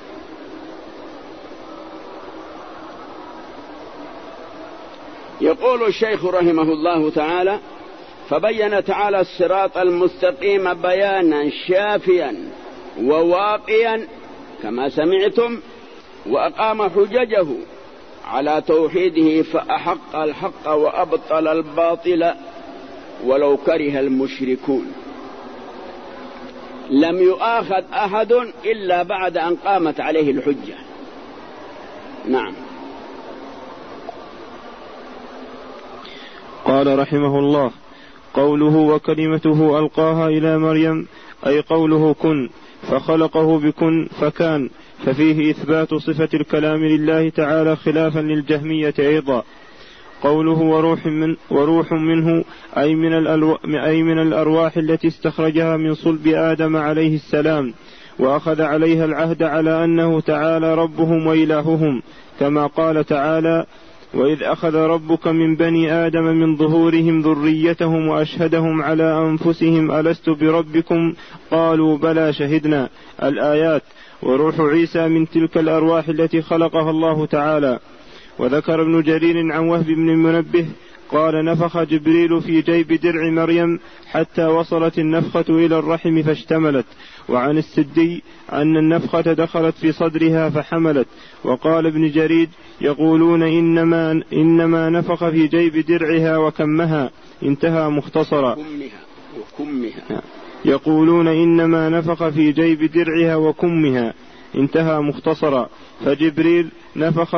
يقول الشيخ رحمه الله تعالى: فبين تعالى الصراط المستقيم بيانا شافيا وواقيا كما سمعتم، وأقام حججه على توحيده فأحق الحق وأبطل الباطل ولو كره المشركون. لم يؤاخذ أحد إلا بعد أن قامت عليه الحجة. نعم. قال رحمه الله: قوله وكلمته ألقاها إلى مريم أي قوله كن، فخلقه بكن فكان، ففيه إثبات صفة الكلام لله تعالى خلافا للجهمية أيضا. قوله وروح منه أي من الأرواح التي استخرجها من صلب آدم عليه السلام، وأخذ عليها العهد على أنه تعالى ربهم وإلههم، كما قال تعالى: وإذ أخذ ربك من بني آدم من ظهورهم ذريتهم وأشهدهم على أنفسهم ألست بربكم قالوا بلى شهدنا. الآيات. وروح عيسى من تلك الأرواح التي خلقها الله تعالى. وذكر ابن جرير عن وهب بن المنبه قال: نفخ جبريل في جيب درع مريم حتى وصلت النفخة إلى الرحم فاشتملت. وعن السدي أن النفخة دخلت في صدرها فحملت. وقال ابن جرير: يقولون إنما نفخ في جيب درعها وكمها. انتهى مختصرا. يقولون إنما نفخ في جيب درعها وكمها. انتهى مختصرا. فجبريل نفخ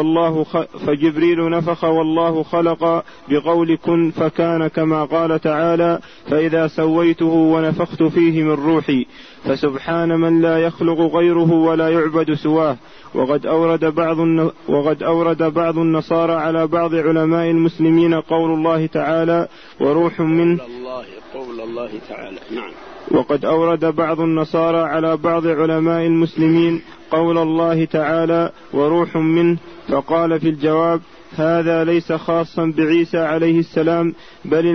والله خلق بقول كن فكان، كما قال تعالى: فإذا سويته ونفخت فيه من روحي. فسبحان من لا يخلق غيره ولا يعبد سواه. وقد أورد بعض النصارى على بعض علماء المسلمين قول الله تعالى وروح منه. قول الله تعالى. نعم. وقد أورد بعض النصارى على بعض علماء المسلمين قول الله تعالى وروح منه، فقال في الجواب: هذا ليس خاصا بعيسى عليه السلام، بل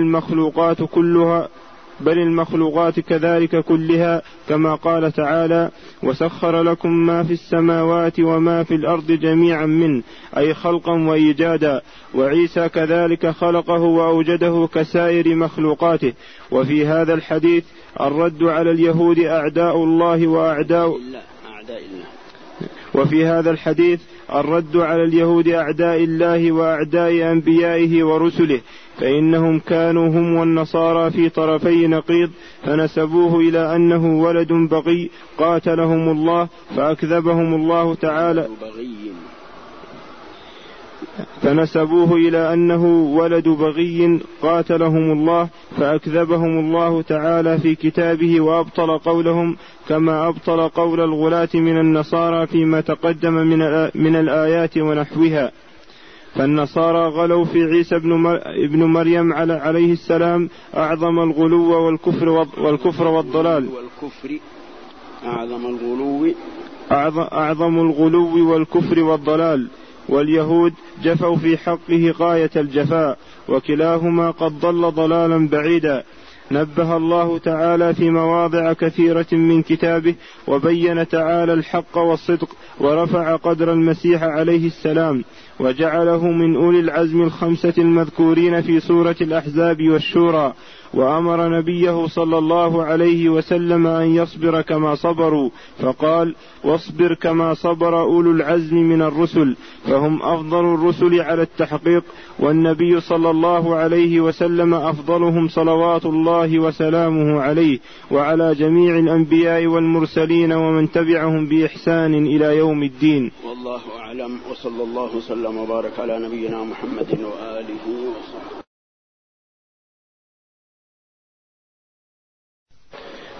المخلوقات كذلك كلها، كما قال تعالى: وسخر لكم ما في السماوات وما في الأرض جميعا منه، أي خلقا وإيجادا. وعيسى كذلك خلقه وأوجده كسائر مخلوقاته. وفي هذا الحديث الرد على اليهود أعداء الله وأعداء أعداء الله وأعداء أنبيائه ورسله، فإنهم كانوا هم والنصارى في طرفي نقيض، فنسبوه إلى أنه ولد بغي قاتلهم الله فأكذبهم الله تعالى فأكذبهم الله تعالى في كتابه وأبطل قولهم، كما أبطل قول الغلاة من النصارى فيما تقدم من الآيات ونحوها. فالنصارى غلوا في عيسى ابن مريم عليه السلام أعظم الغلو والكفر والضلال. أعظم الغلو والكفر والضلال. واليهود جفوا في حقه غاية الجفاء، وكلاهما قد ضل ضلالا بعيدا. نبه الله تعالى في مواضع كثيرة من كتابه، وبين تعالى الحق والصدق، ورفع قدر المسيح عليه السلام، وجعله من أولي العزم الخمسة المذكورين في سورة الأحزاب والشورى. وأمر نبيه صلى الله عليه وسلم أن يصبر كما صبروا، فقال: واصبر كما صبر أولو العزم من الرسل، فهم أفضل الرسل على التحقيق، والنبي صلى الله عليه وسلم أفضلهم صلوات الله وسلامه عليه وعلى جميع الأنبياء والمرسلين ومن تبعهم بإحسان إلى يوم الدين. والله أعلم، وصلى الله وسلم وبارك على نبينا محمد وآله وصحبه.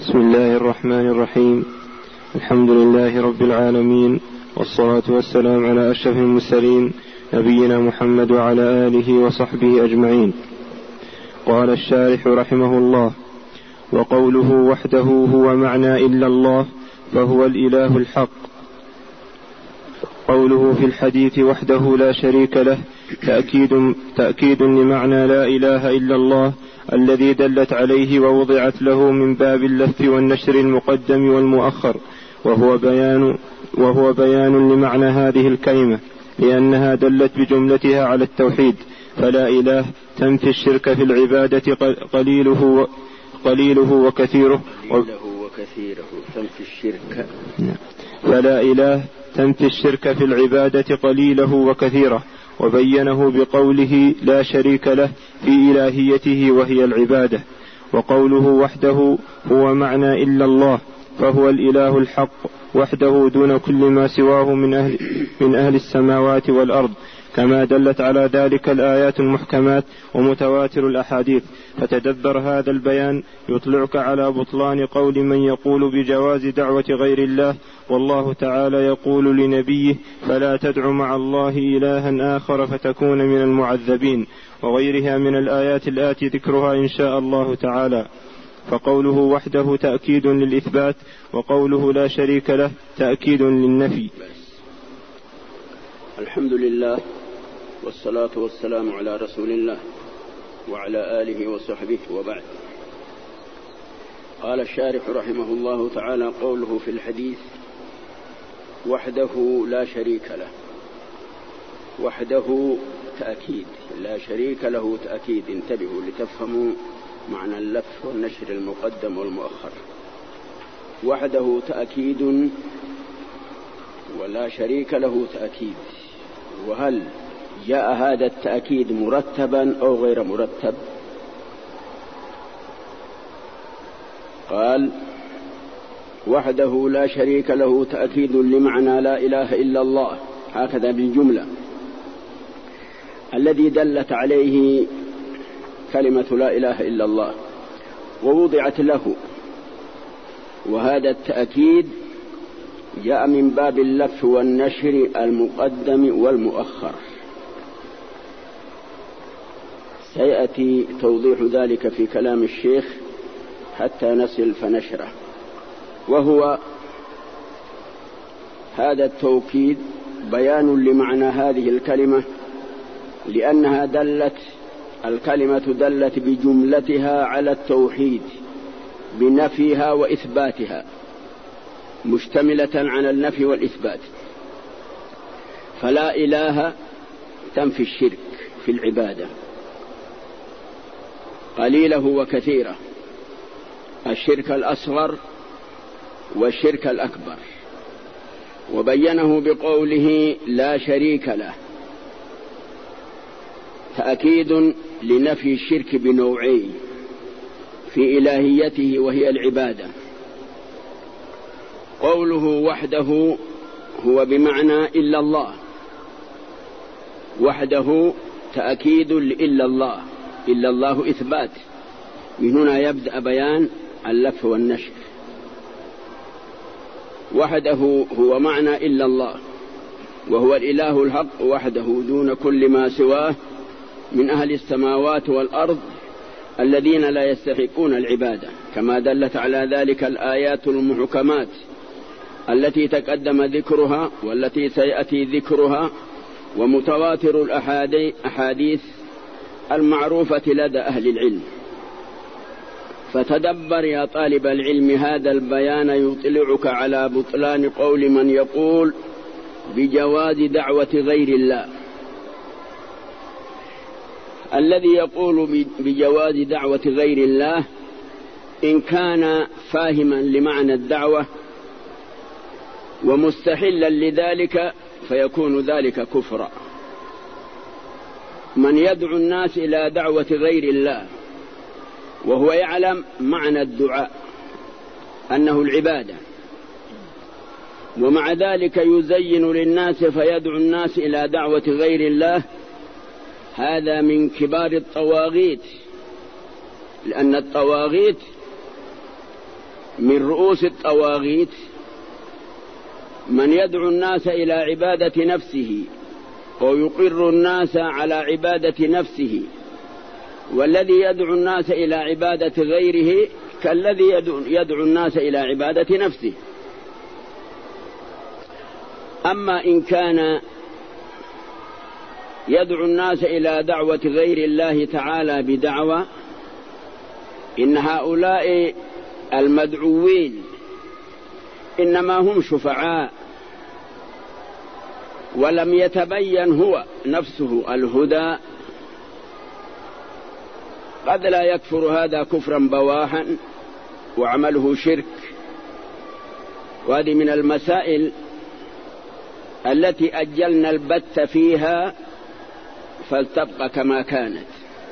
بسم الله الرحمن الرحيم. الحمد لله رب العالمين، والصلاة والسلام على أشرف المرسلين نبينا محمد وعلى آله وصحبه أجمعين. قال الشارح رحمه الله: وقوله وحده هو معنى إلا الله فهو الإله الحق. قوله في الحديث وحده لا شريك له تأكيد لمعنى لا إله إلا الله الذي دلت عليه ووضعت له من باب اللف والنشر المقدم والمؤخر، وهو بيان لمعنى هذه الكلمة، لأنها دلت بجملتها على التوحيد. فلا إله تنفي الشرك في العبادة قليله وكثيره تنفي الشرك. فلا إله تنفي الشرك في العبادة قليله وكثيره، وبينه بقوله لا شريك له في إلهيته وهي العبادة. وقوله وحده هو معنى إلا الله فهو الإله الحق وحده دون كل ما سواه من أهل السماوات والأرض، كما دلت على ذلك الآيات المحكمات ومتواتر الأحاديث. فتدبر هذا البيان يطلعك على بطلان قول من يقول بجواز دعوة غير الله، والله تعالى يقول لنبيه: فلا تدع مع الله إلها آخر فتكون من المعذبين، وغيرها من الآيات الآتي ذكرها إن شاء الله تعالى. فقوله وحده تأكيد للإثبات، وقوله لا شريك له تأكيد للنفي. الحمد لله، والصلاة والسلام على رسول الله وعلى آله وصحبه، وبعد. قال الشارح رحمه الله تعالى: قوله في الحديث وحده لا شريك له. وحده تأكيد، لا شريك له تأكيد. انتبهوا لتفهموا معنى اللف والنشر المقدم والمؤخر. وحده تأكيد ولا شريك له تأكيد. وهل جاء هذا التأكيد مرتبا أو غير مرتب؟ قال: وحده لا شريك له تأكيد لمعنى لا إله إلا الله، هكذا بالجملة، الذي دلت عليه كلمة لا إله إلا الله ووضعت له. وهذا التأكيد جاء من باب اللف والنشر المقدم والمؤخر، سيأتي توضيح ذلك في كلام الشيخ حتى نصل فنشره. وهو هذا التوكيد بيان لمعنى هذه الكلمة، لأنها الكلمة دلت بجملتها على التوحيد بنفيها وإثباتها، مشتملة على النفي والإثبات. فلا إله تنفي الشرك في العبادة قليله وكثيره، الشرك الأصغر والشرك الأكبر. وبينه بقوله لا شريك له، تأكيد لنفي الشرك بنوعين في إلهيته وهي العبادة. قوله وحده هو بمعنى إلا الله، وحده تأكيد إلا الله، إلا الله إثبات. من هنا يبدأ بيان اللف والنشر. وحده هو معنى إلا الله، وهو الإله الحق وحده دون كل ما سواه من أهل السماوات والأرض الذين لا يستحقون العبادة، كما دلت على ذلك الآيات المحكمات التي تقدم ذكرها والتي سيأتي ذكرها، ومتواتر الأحاديث المعروفة لدى أهل العلم. فتدبر يا طالب العلم هذا البيان يطلعك على بطلان قول من يقول بجواز دعوة غير الله. الذي يقول بجواز دعوة غير الله إن كان فاهما لمعنى الدعوة ومستحلا لذلك فيكون ذلك كفرا. من يدعو الناس إلى دعوة غير الله وهو يعلم معنى الدعاء أنه العبادة، ومع ذلك يزين للناس فيدعو الناس إلى دعوة غير الله، هذا من كبار الطواغيت، لأن الطواغيت من رؤوس الطواغيت من يدعو الناس إلى عبادة نفسه ويقر الناس على عبادة نفسه، والذي يدعو الناس إلى عبادة غيره كالذي يدعو الناس إلى عبادة نفسه. أما إن كان يدعو الناس إلى دعوة غير الله تعالى بدعوى، إن هؤلاء المدعوين إنما هم شفعاء ولم يتبين هو نفسه الهدى، قد لا يكفر هذا كفرا بواحا وعمله شرك. وهذه من المسائل التي أجلنا البت فيها فلتبقى كما كانت.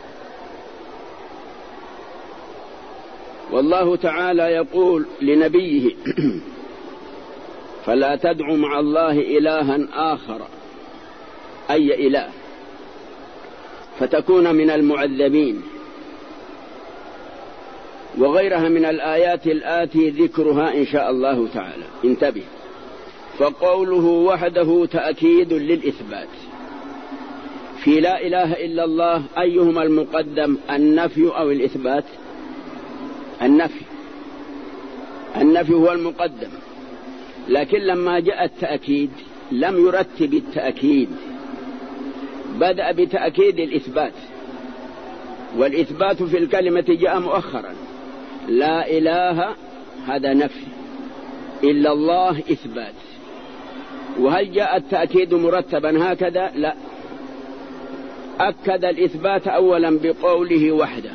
والله تعالى يقول لنبيه: فلا تدع مع الله إلها آخر، أي إله، فتكون من المعذبين. وغيرها من الآيات الآتي ذكرها إن شاء الله تعالى. انتبه، فقوله وحده تأكيد للإثبات. في لا إله إلا الله أيهما المقدم، النفي أو الإثبات؟ النفي هو المقدم، لكن لما جاء التأكيد لم يرتب التأكيد، بدأ بتأكيد الإثبات، والإثبات في الكلمة جاء مؤخرا. لا إله هذا نفي، إلا الله إثبات. وهل جاء التأكيد مرتبا هكذا؟ لا، أكد الإثبات أولا بقوله وحده،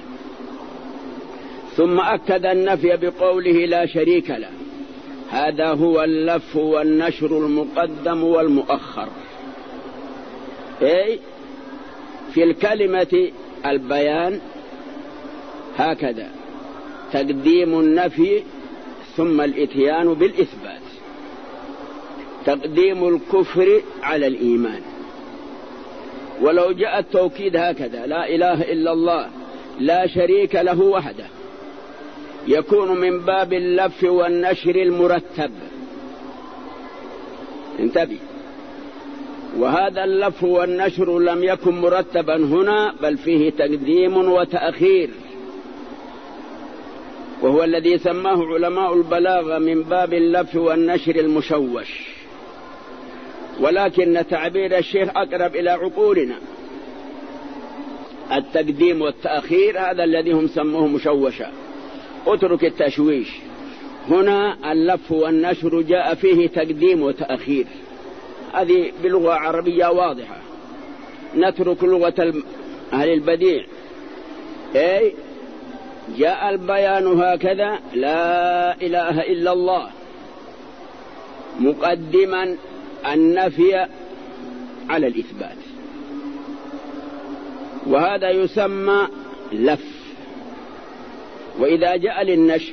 ثم أكد النفي بقوله لا شريك له. هذا هو اللف والنشر المقدم والمؤخر. أي في الكلمة البيان هكذا، تقديم النفي ثم الإتيان بالإثبات، تقديم الكفر على الإيمان. ولو جاء التوكيد هكذا: لا إله إلا الله لا شريك له وحده، يكون من باب اللف والنشر المرتب. انتبه، وهذا اللف والنشر لم يكن مرتبا هنا، بل فيه تقديم وتأخير، وهو الذي سماه علماء البلاغة من باب اللف والنشر المشوش. ولكن تعبير الشيخ أقرب إلى عقولنا. التقديم والتأخير هذا الذي هم سموه مشوشا، اترك التشويش. هنا اللف والنشر جاء فيه تقديم وتأخير، هذه بلغة عربية واضحة. نترك لغة أهل البديع. أي جاء البيان هكذا: لا إله إلا الله، مقدما النفي على الإثبات، وهذا يسمى لف. وإذا جاء للنشر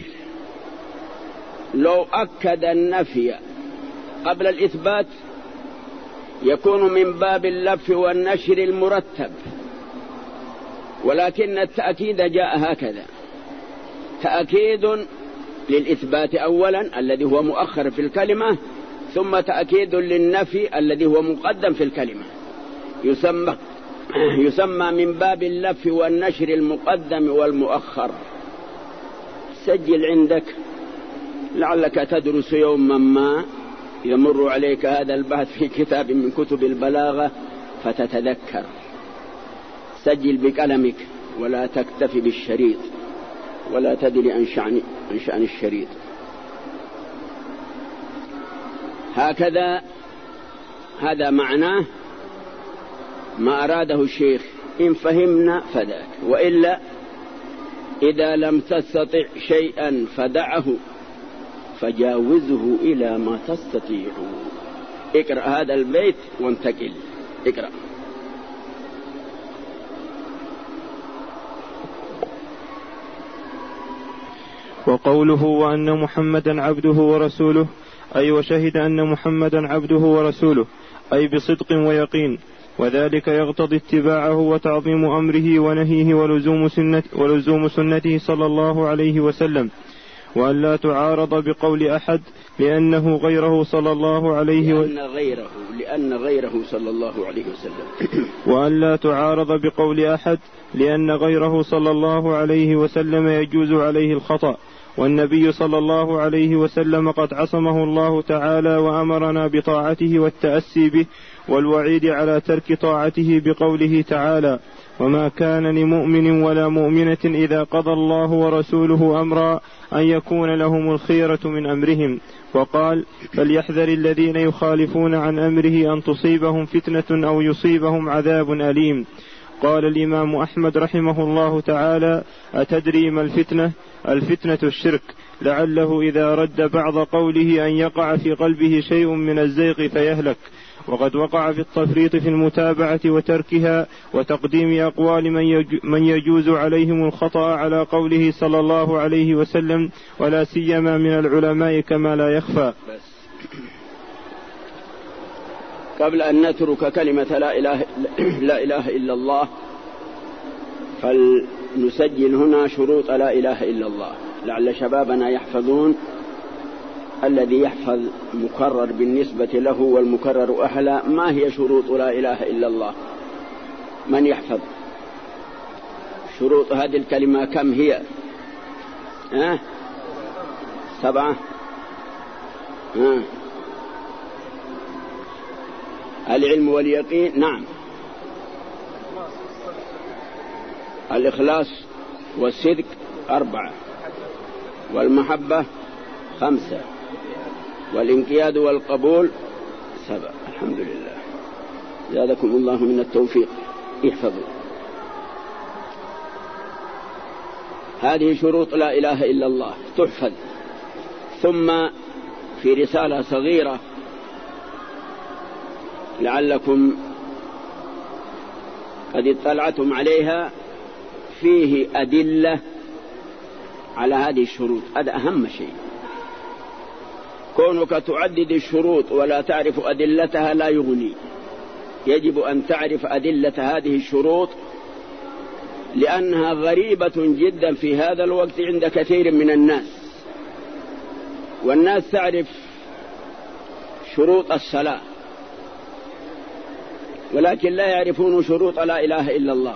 لو أكد النفي قبل الإثبات يكون من باب اللف والنشر المرتب، ولكن التأكيد جاء هكذا: تأكيد للإثبات أولا الذي هو مؤخر في الكلمة، ثم تأكيد للنفي الذي هو مقدم في الكلمة، يسمى من باب اللف والنشر المقدم والمؤخر. سجل عندك لعلك تدرس يوما ما يمر عليك هذا البحث في كتاب من كتب البلاغة فتتذكر. سجل بقلمك ولا تكتفي بالشريط، ولا تدري عن شأن الشريط. هكذا هذا معناه ما أراده الشيخ. إن فهمنا فذاك، وإلا إذا لم تستطع شيئا فدعه فجاوزه إلى ما تستطيع. اقرأ هذا البيت وانتقل. اقرأ. وقوله وأن محمدا عبده ورسوله، أي وشهد أن محمدا عبده ورسوله، أي بصدق ويقين، وذلك يقتضي اتباعه وتعظيم أمره ونهيه ولزوم سنته صلى الله عليه وسلم. وأن لا تعارض بقول أحد لأنه غيره صلى الله عليه لأن غيره صلى الله عليه وسلم وأن لا تعارض بقول أحد لأن غيره صلى الله عليه وسلم يجوز عليه الخطأ، والنبي صلى الله عليه وسلم قد عصمه الله تعالى وأمرنا بطاعته والتأسي به، والوعيد على ترك طاعته بقوله تعالى: وما كان لمؤمن ولا مؤمنة إذا قضى الله ورسوله أمرا أن يكون لهم الخيرة من أمرهم، وقال: فليحذر الذين يخالفون عن أمره أن تصيبهم فتنة أو يصيبهم عذاب أليم. قال الإمام أحمد رحمه الله تعالى: أتدري ما الفتنة؟ الفتنة الشرك، لعله إذا رد بعض قوله أن يقع في قلبه شيء من الزيغ فيهلك، وقد وقع في التفريط في المتابعة وتركها وتقديم أقوال من يجوز عليهم الخطأ على قوله صلى الله عليه وسلم، ولا سيما من العلماء كما لا يخفى. قبل أن نترك كلمة لا إله إلا الله، فلنسجل هنا شروط لا إله إلا الله لعل شبابنا يحفظون. الذي يحفظ مكرر بالنسبة له والمكرر أحلى. ما هي شروط لا إله إلا الله؟ من يحفظ شروط هذه الكلمة؟ كم هي؟ 7. العلم واليقين، نعم. الإخلاص والصدق 4، والمحبة 5، والانقياد والقبول 7. الحمد لله، زادكم الله من التوفيق. احفظوا هذه شروط لا إله إلا الله، تحفظ. ثم في رسالة صغيرة لعلكم قد اطلعتم عليها، فيه أدلة على هذه الشروط. هذا أهم شيء. كونك تعدد الشروط ولا تعرف أدلتها لا يغني. يجب أن تعرف أدلة هذه الشروط، لأنها غريبة جدا في هذا الوقت عند كثير من الناس. والناس تعرف شروط الصلاة ولكن لا يعرفون شروط لا إله إلا الله،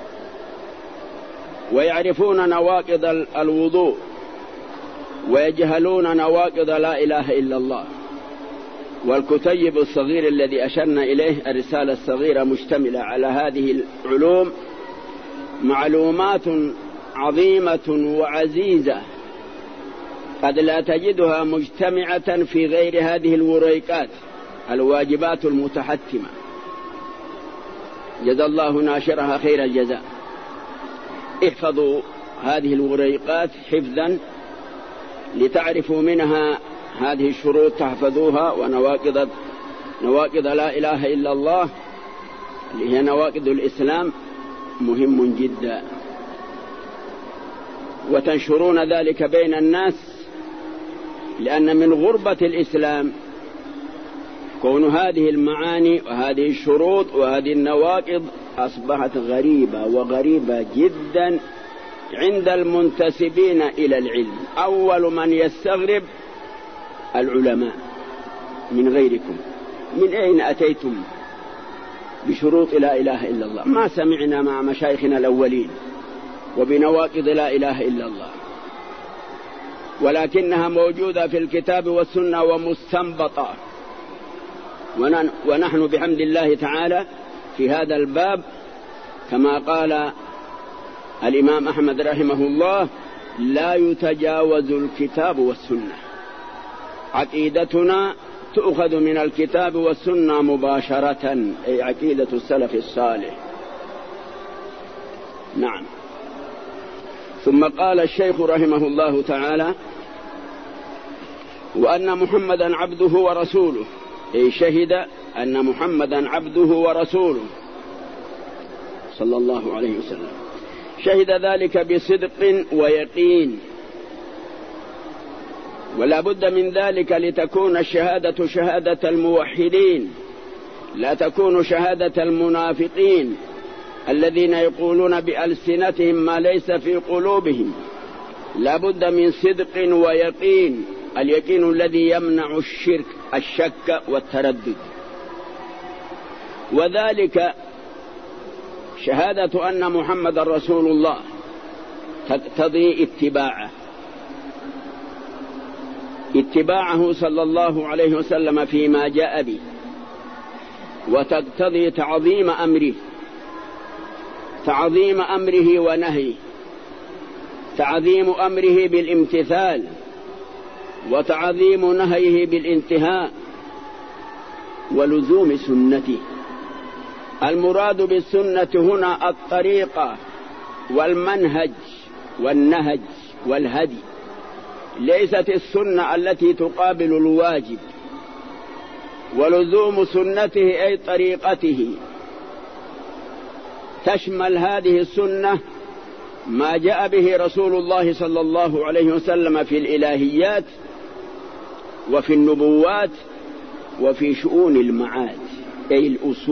ويعرفون نواقض الوضوء ويجهلون نواقض لا إله إلا الله. والكتيب الصغير الذي أشرنا إليه، الرسالة الصغيرة، مشتملة على هذه العلوم، معلومات عظيمة وعزيزة قد لا تجدها مجتمعة في غير هذه الوريقات الواجبات المتحتمة. جزا الله ناشرها خير الجزاء. احفظوا هذه الوريقات حفظا لتعرفوا منها هذه الشروط، تحفظوها. ونواقض لا إله إلا الله اللي هي نواقض الإسلام مهم جدا، وتنشرون ذلك بين الناس، لأن من غربة الإسلام كون هذه المعاني وهذه الشروط وهذه النواقض أصبحت غريبة وغريبة جدا عند المنتسبين إلى العلم. أول من يستغرب العلماء من غيركم. من أين أتيتم بشروط لا إله إلا الله؟ ما سمعنا مع مشايخنا الأولين وبنواقض لا إله إلا الله، ولكنها موجودة في الكتاب والسنة ومستنبطة. ونحن بحمد الله تعالى في هذا الباب كما قال الإمام أحمد رحمه الله: لا يتجاوز الكتاب والسنة. عقيدتنا تؤخذ من الكتاب والسنة مباشرة، أي عقيدة السلف الصالح. نعم. ثم قال الشيخ رحمه الله تعالى: وأن محمدا عبده ورسوله، أي شهد أن محمدا عبده ورسوله صلى الله عليه وسلم. شهد ذلك بصدق ويقين، ولا بد من ذلك لتكون الشهادة شهادة الموحدين، لا تكون شهادة المنافقين الذين يقولون بألسنتهم ما ليس في قلوبهم، لا بد من صدق ويقين، اليقين الذي يمنع الشك والتردد، وذلك شهادة أن محمد رسول الله تقتضي اتباعه صلى الله عليه وسلم فيما جاء به، وتقتضي تعظيم أمره ونهيه، تعظيم أمره بالامتثال وتعظيم نهيه بالانتهاء ولزوم سنته. المراد بالسنة هنا الطريقة والمنهج والنهج والهدي، ليست السنة التي تقابل الواجب. ولزوم سنته أي طريقته تشمل هذه السنة ما جاء به رسول الله صلى الله عليه وسلم في الإلهيات وفي النبوات وفي شؤون المعاد، أي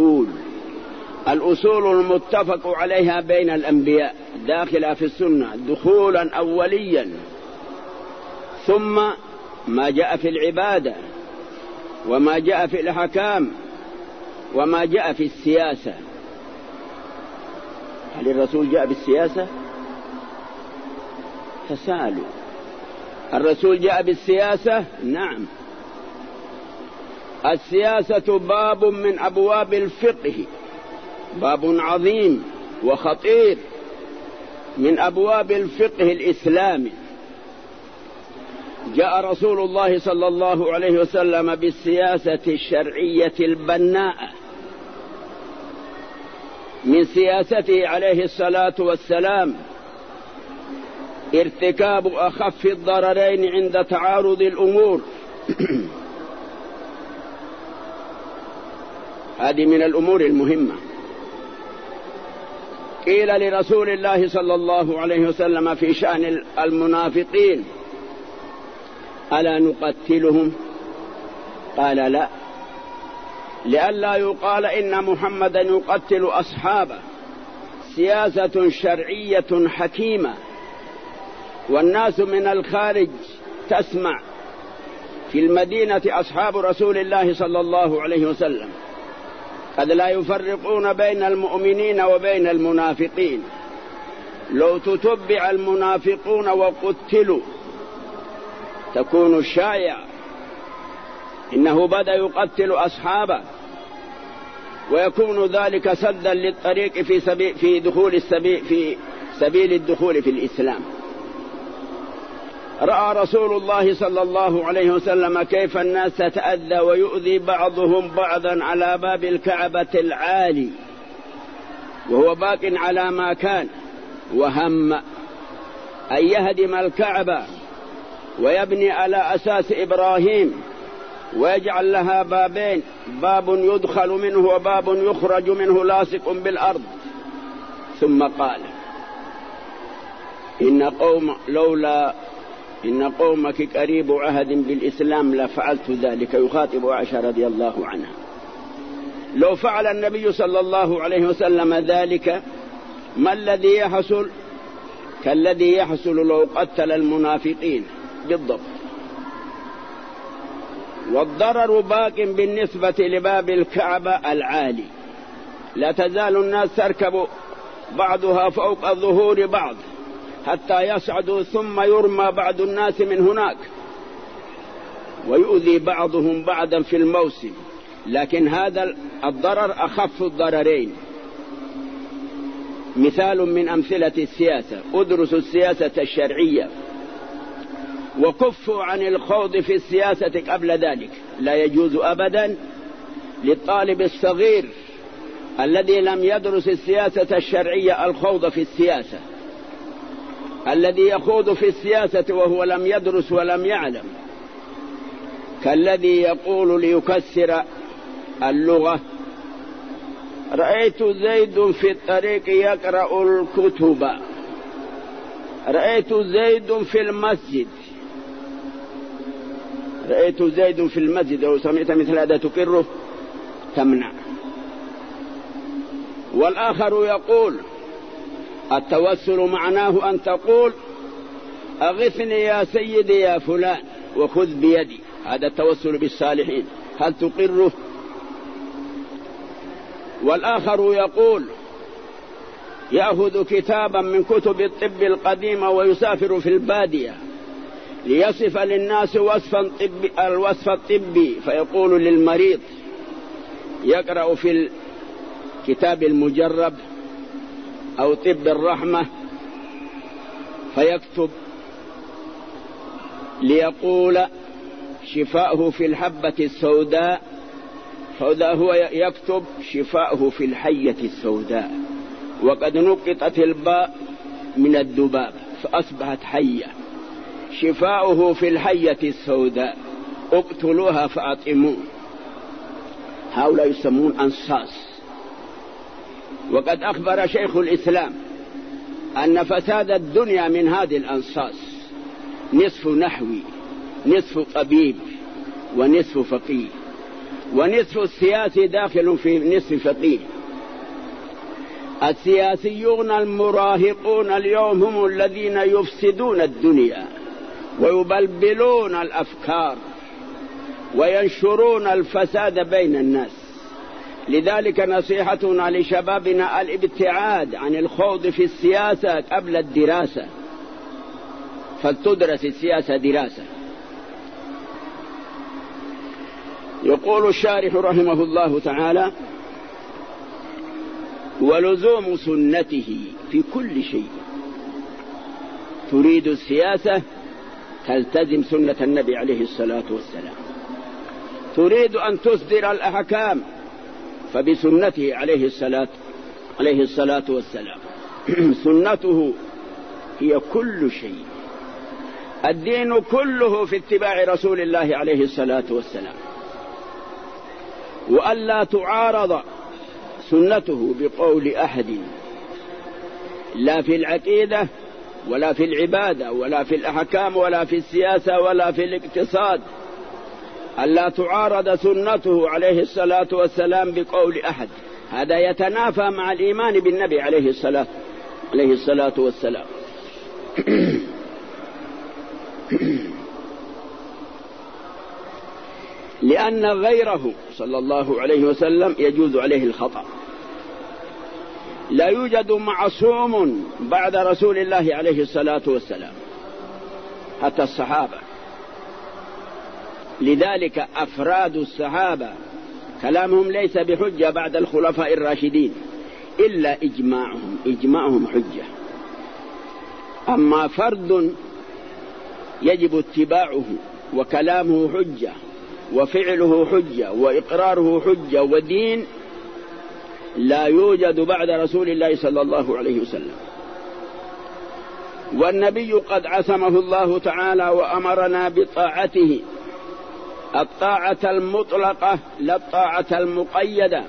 الأصول المتفق عليها بين الأنبياء داخلة في السنة دخولا أوليا، ثم ما جاء في العبادة وما جاء في الأحكام وما جاء في السياسة. هل الرسول جاء بالسياسة؟ تساءلوا. الرسول جاء بالسياسة؟ نعم. السياسة باب من أبواب الفقه، باب عظيم وخطير من أبواب الفقه الإسلامي. جاء رسول الله صلى الله عليه وسلم بالسياسة الشرعية البناءة، من سياسته عليه الصلاة والسلام ارتكاب أخف الضررين عند تعارض الأمور. هذه من الأمور المهمة. قيل لرسول الله صلى الله عليه وسلم في شأن المنافقين: ألا نقتلهم؟ قال: لا، لئلا يقال إن محمدا يقتل أصحابه. سياسة شرعية حكيمة، والناس من الخارج تسمع. في المدينة أصحاب رسول الله صلى الله عليه وسلم قد لا يفرقون بين المؤمنين وبين المنافقين. لو تتبع المنافقون وقتلوا تكون الشائع إنه بدأ يقتل أصحابه، ويكون ذلك سدا للطريق في سبيل الدخول في الإسلام. رأى رسول الله صلى الله عليه وسلم كيف الناس تتأذى ويؤذي بعضهم بعضا على باب الكعبة العالي وهو باق على ما كان، وهم أن يهدم الكعبة ويبني على أساس إبراهيم ويجعل لها بابين، باب يدخل منه وباب يخرج منه لاصق بالأرض. ثم قال: إن قومك قريب عهد بالإسلام لفعلت ذلك. يخاطب عائشة رضي الله عنها. لو فعل النبي صلى الله عليه وسلم ذلك ما الذي يحصل؟ كالذي يحصل لو قتل المنافقين بالضبط. والضرر باق بالنسبة لباب الكعبة العالي، لا تزال الناس تركب بعضها فوق ظهور بعض حتى يصعدوا، ثم يرمى بعض الناس من هناك ويؤذي بعضهم بعضا في الموسم. لكن هذا الضرر أخف الضررين. مثال من أمثلة السياسة: ادرسوا السياسة الشرعية وكفوا عن الخوض في السياسة قبل ذلك. لا يجوز أبدا للطالب الصغير الذي لم يدرس السياسة الشرعية الخوض في السياسة. الذي يخوض في السياسة وهو لم يدرس ولم يعلم كالذي يقول ليكسر اللغة: رأيت زيد في الطريق يقرأ الكتب، رأيت زيد في المسجد. رأيت زيد في المسجد، لو سمعت مثل هذا تقره تمنع. والآخر يقول: التوسل معناه أن تقول أغثني يا سيدي يا فلان وخذ بيدي، هذا التوسل بالصالحين، هل تقره؟ والآخر يقول يأخذ كتابا من كتب الطب القديمة ويسافر في البادية ليصف للناس الوصف الطبي، فيقول للمريض يقرأ في الكتاب المجرب أو طب الرحمة فيكتب ليقول شفاؤه في الحبة السوداء، فإذا هو يكتب شفاؤه في الحية السوداء، وقد نقطت الباء من الذباب فأصبحت حية، شفاؤه في الحية السوداء اقتلوها فأطعموه. هؤلاء يسمون أنصاص. وقد أخبر شيخ الإسلام أن فساد الدنيا من هذه الأنصاص، نصف نحوي، نصف طبيب، ونصف فقيه، ونصف السياسي داخل في نصف فقيه. السياسيون المراهقون اليوم هم الذين يفسدون الدنيا ويبلبلون الأفكار وينشرون الفساد بين الناس. لذلك نصيحتنا لشبابنا الابتعاد عن الخوض في السياسة قبل الدراسة، فلتدرس السياسة دراسة. يقول الشارح رحمه الله تعالى: ولزوم سنته في كل شيء. تريد السياسة تلتزم سنة النبي عليه الصلاة والسلام. تريد أن تصدر الأحكام فبسنته عليه الصلاة والسلام. سنته هي كل شيء. الدين كله في اتباع رسول الله عليه الصلاة والسلام، وألا تعارض سنته بقول أحد، لا في العقيدة ولا في العبادة ولا في الأحكام ولا في السياسة ولا في الاقتصاد. ألا تعارض سنته عليه الصلاة والسلام بقول أحد، هذا يتنافى مع الإيمان بالنبي عليه الصلاة والسلام. لأن غيره صلى الله عليه وسلم يجوز عليه الخطأ. لا يوجد معصوم بعد رسول الله عليه الصلاة والسلام حتى الصحابة. لذلك أفراد الصحابة كلامهم ليس بحجة بعد الخلفاء الراشدين إلا إجماعهم حجة. أما فرد يجب اتباعه وكلامه حجة وفعله حجة وإقراره حجة ودين، لا يوجد بعد رسول الله صلى الله عليه وسلم. والنبي قد عصمه الله تعالى وأمرنا بطاعته، الطاعة المطلقة لا الطاعة المقيدة.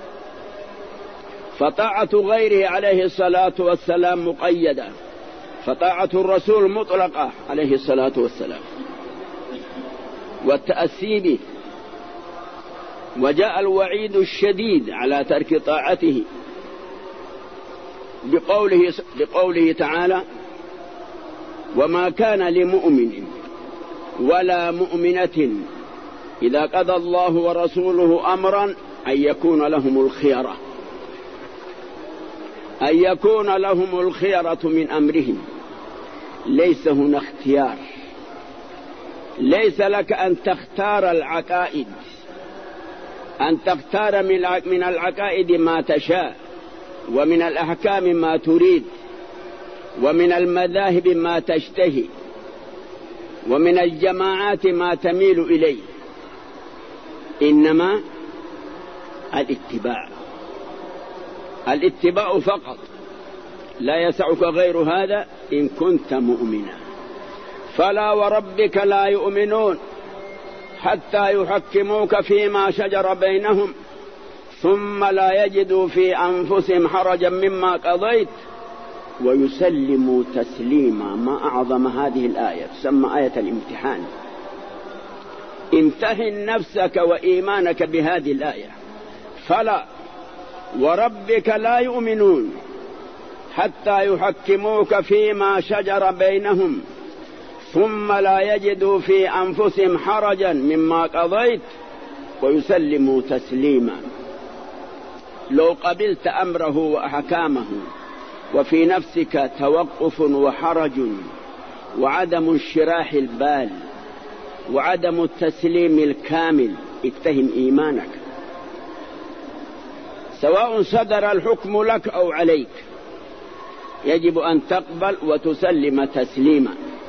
فطاعة غيره عليه الصلاة والسلام مقيدة، فطاعة الرسول مطلقة عليه الصلاة والسلام والتأسي به. وجاء الوعيد الشديد على ترك طاعته بقوله تعالى: وما كان لمؤمن ولا مؤمنة إذا قضى الله ورسوله أمرا أن يكون لهم الخيرة من أمرهم. ليس هنا اختيار، ليس لك أن تختار العقائد، أن تختار من العقائد ما تشاء، ومن الأحكام ما تريد، ومن المذاهب ما تشتهي، ومن الجماعات ما تميل إليه. إنما الاتباع فقط، لا يسعك غير هذا إن كنت مؤمنا. فلا وربك لا يؤمنون حتى يحكموك فيما شجر بينهم ثم لا يجدوا في أنفسهم حرجا مما قضيت ويسلموا تسليما. ما أعظم هذه الآية، تسمى آية الامتحان. امتحن نفسك وإيمانك بهذه الآية. فلا وربك لا يؤمنون حتى يحكموك فيما شجر بينهم ثم لا يجدوا في أنفسهم حرجا مما قضيت ويسلموا تسليما. لو قبلت أمره وأحكامه وفي نفسك توقف وحرج وعدم انشراح البال وعدم التسليم الكامل، اتهم إيمانك، سواء صدر الحكم لك أو عليك، يجب أن تقبل وتسلم تسليما.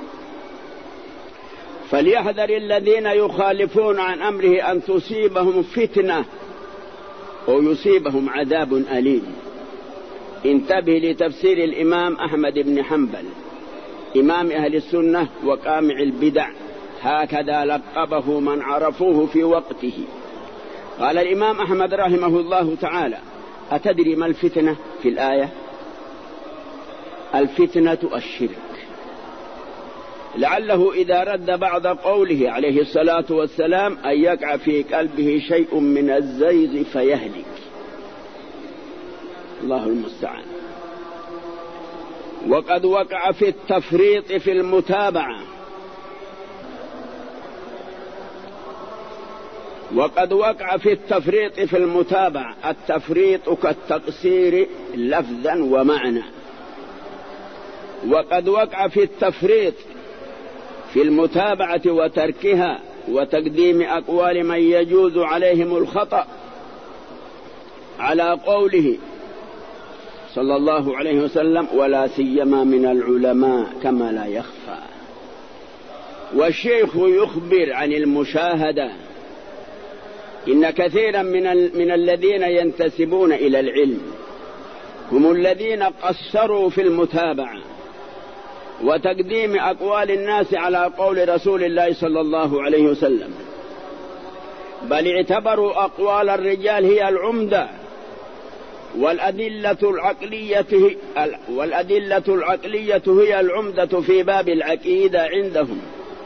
فليحذر الذين يخالفون عن أمره أن تصيبهم فتنة أو يصيبهم عذاب أليم. انتبه لتفسير الإمام أحمد بن حنبل إمام أهل السنة وقامع البدع، هكذا لقبه من عرفوه في وقته. قال الإمام أحمد رحمه الله تعالى: أتدري ما الفتنة في الآية؟ الفتنة الشرك. لعله إذا رد بعض قوله عليه الصلاة والسلام أن يقع في قلبه شيء من الزيغ فيهلك، الله المستعان. وقد وقع في التفريط في المتابعة، وقد وقع في التفريط في المتابعة. التفريط كالتقصير لفظا ومعنى. وقد وقع في التفريط في المتابعة وتركها وتقديم أقوال من يجوز عليهم الخطأ على قوله صلى الله عليه وسلم: ولا سيما من العلماء كما لا يخفى. والشيخ يخبر عن المشاهدة. إن كثيرا من الذين ينتسبون إلى العلم هم الذين قصروا في المتابعة وتقديم أقوال الناس على قول رسول الله صلى الله عليه وسلم، بل اعتبروا أقوال الرجال هي العمدة، والأدلة العقلية هي العمدة في باب العقيدة عندهم.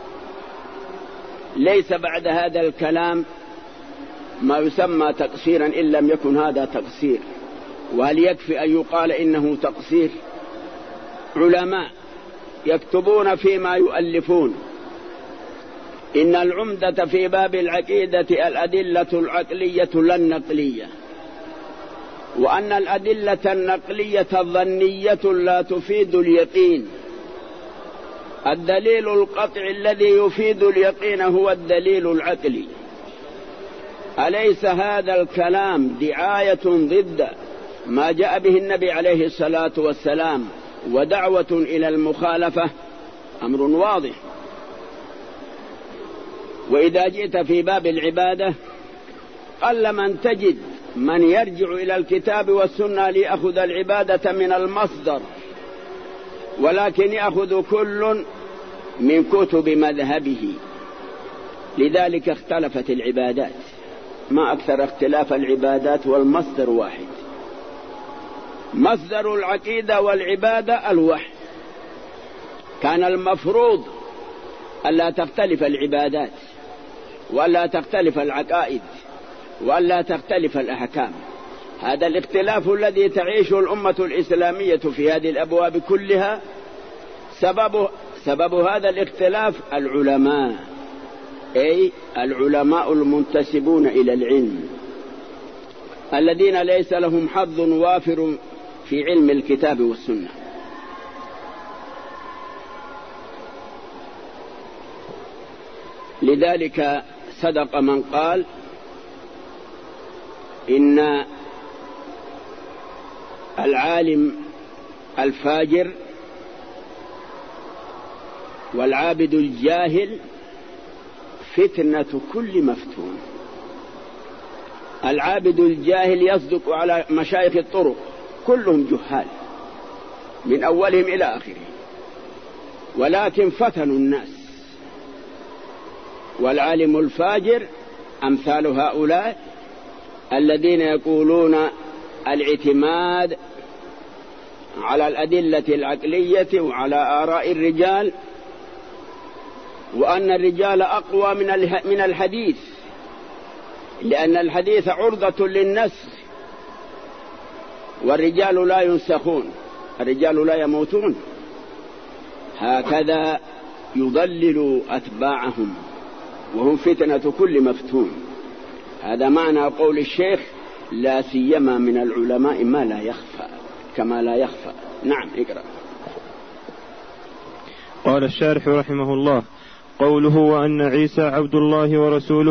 ليس بعد هذا الكلام ما يسمى تقصيرا إن لم يكن هذا تقصير. وهل يكفي أن يقال إنه تقصير؟ علماء يكتبون فيما يؤلفون: إن العمدة في باب العقيدة الأدلة العقلية لا النقلية، وأن الأدلة النقلية الظنية لا تفيد اليقين. الدليل القطعي الذي يفيد اليقين هو الدليل العقلي. أليس هذا الكلام دعاية ضد ما جاء به النبي عليه الصلاة والسلام ودعوة إلى المخالفة؟ أمر واضح. وإذا جئت في باب العبادة قل من تجد من يرجع إلى الكتاب والسنة ليأخذ العبادة من المصدر، ولكن يأخذ كل من كتب مذهبه. لذلك اختلفت العبادات، ما أكثر اختلاف العبادات والمصدر واحد. مصدر العقيدة والعبادة الوحي. كان المفروض ألا تختلف العبادات وألا تختلف العقائد وألا تختلف الأحكام. هذا الاختلاف الذي تعيشه الأمة الإسلامية في هذه الأبواب كلها سبب هذا الاختلاف العلماء، أي العلماء المنتسبون إلى العلم الذين ليس لهم حظ وافر في علم الكتاب والسنة. لذلك صدق من قال: إن العالم الفاجر والعابد الجاهل فتنة كل مفتون. العابد الجاهل يصدق على مشايخ الطرق كلهم جهال من أولهم إلى آخره، ولكن فتنوا الناس. والعالم الفاجر أمثال هؤلاء الذين يقولون الاعتماد على الأدلة العقلية وعلى آراء الرجال، وأن الرجال أقوى من الحديث، لأن الحديث عرضة للنسخ، والرجال لا ينسخون، الرجال لا يموتون. هكذا يضللوا أتباعهم وهم فتنة كل مفتون. هذا معنى قول الشيخ لا سيما من العلماء ما لا يخفى كما لا يخفى. نعم اقرأ. قال الشارح رحمه الله: قوله وأن عيسى عبد الله ورسوله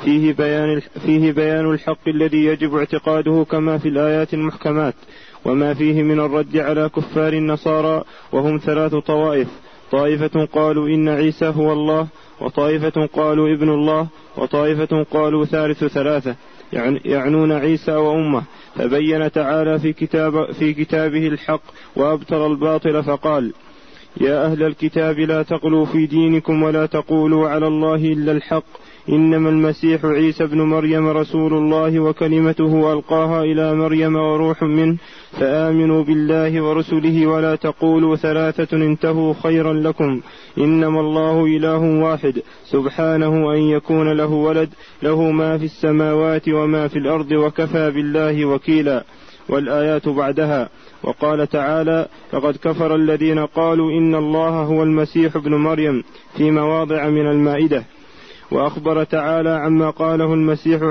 فيه بيان الحق الذي يجب اعتقاده كما في الآيات المحكمات، وما فيه من الرد على كفار النصارى وهم 3 طوائف: طائفة قالوا إن عيسى هو الله، وطائفة قالوا ابن الله، وطائفة قالوا ثالث 3 يعنون عيسى وأمه. فبين تعالى في كتابه الحق وأبطل الباطل فقال: يا أهل الكتاب لا تغلوا في دينكم ولا تقولوا على الله إلا الحق، إنما المسيح عيسى ابن مريم رسول الله وكلمته ألقاها إلى مريم وروح منه، فآمنوا بالله ورسله ولا تقولوا 3 انتهوا خيرا لكم، إنما الله إله واحد سبحانه أن يكون له ولد، له ما في السماوات وما في الأرض وكفى بالله وكيلا. والآيات بعدها. وقال تعالى: لقد كفر الذين قالوا إن الله هو المسيح ابن مريم في مواضع من المائدة. وأخبر تعالى عما قاله المسيح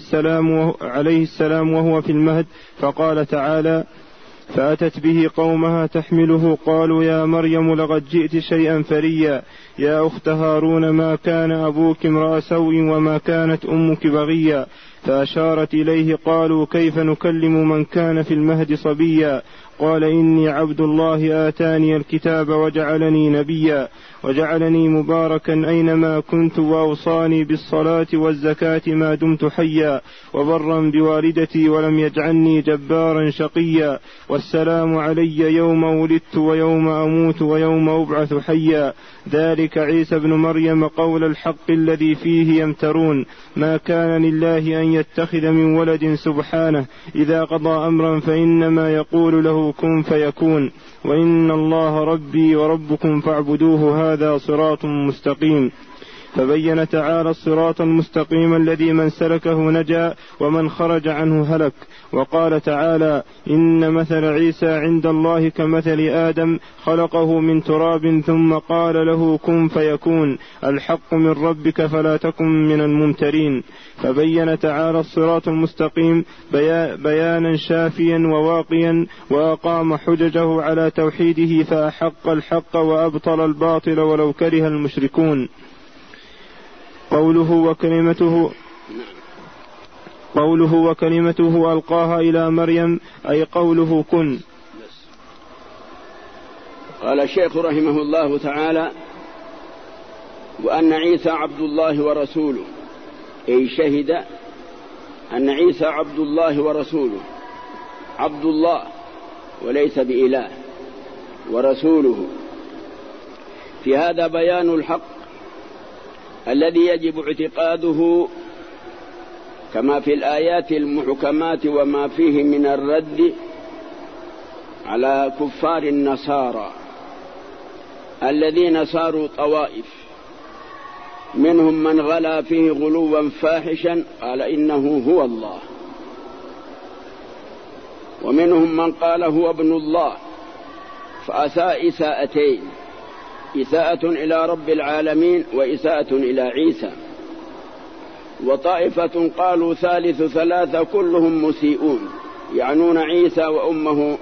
عليه السلام وهو في المهد، فقال تعالى: فأتت به قومها تحمله قالوا يا مريم لقد جئت شيئا فريا، يا أخت هارون ما كان أبوك امرأ سوء وما كانت أمك بغيا، فأشارت إليه قالوا كيف نكلم من كان في المهد صبيا، قال إني عبد الله آتاني الكتاب وجعلني نبيا وجعلني مباركا أينما كنت وأوصاني بالصلاة والزكاة ما دمت حيا وبرا بوالدتي ولم يجعلني جبارا شقيا، والسلام علي يوم ولدت ويوم أموت ويوم أبعث حيا، ذلك عيسى ابن مريم قول الحق الذي فيه يمترون، ما كان لله أن يتخذ من ولد سبحانه، إذا قضى أمرا فإنما يقول له كن فيكون، وإن الله ربي وربكم فاعبدوه هذا صراط مستقيم. فبين تعالى الصراط المستقيم الذي من سلكه نجا ومن خرج عنه هلك. وقال تعالى: إن مثل عيسى عند الله كمثل آدم خلقه من تراب ثم قال له كن فيكون، الحق من ربك فلا تكن من الممترين. فبين تعالى الصراط المستقيم بيانا شافيا وواقيا، وأقام حججه على توحيده فأحق الحق وأبطل الباطل ولو كره المشركون. قوله وكلمته ألقاها إلى مريم أي قوله كن. قال الشيخ رحمه الله تعالى: وأن عيسى عبد الله ورسوله، أي شهد أن عيسى عبد الله ورسوله، عبد الله وليس بإله، ورسوله. في هذا بيان الحق الذي يجب اعتقاده كما في الآيات المحكمات وما فيه من الرد على كفار النصارى الذين صاروا طوائف، منهم من غلا فيه غلوا فاحشا قال إنه هو الله، ومنهم من قال هو ابن الله فأساء إساءتين: إساءة إلى رب العالمين وإساءة إلى عيسى. وطائفة قالوا ثالث 3 كلهم مسيئون يعنون عيسى وأمه.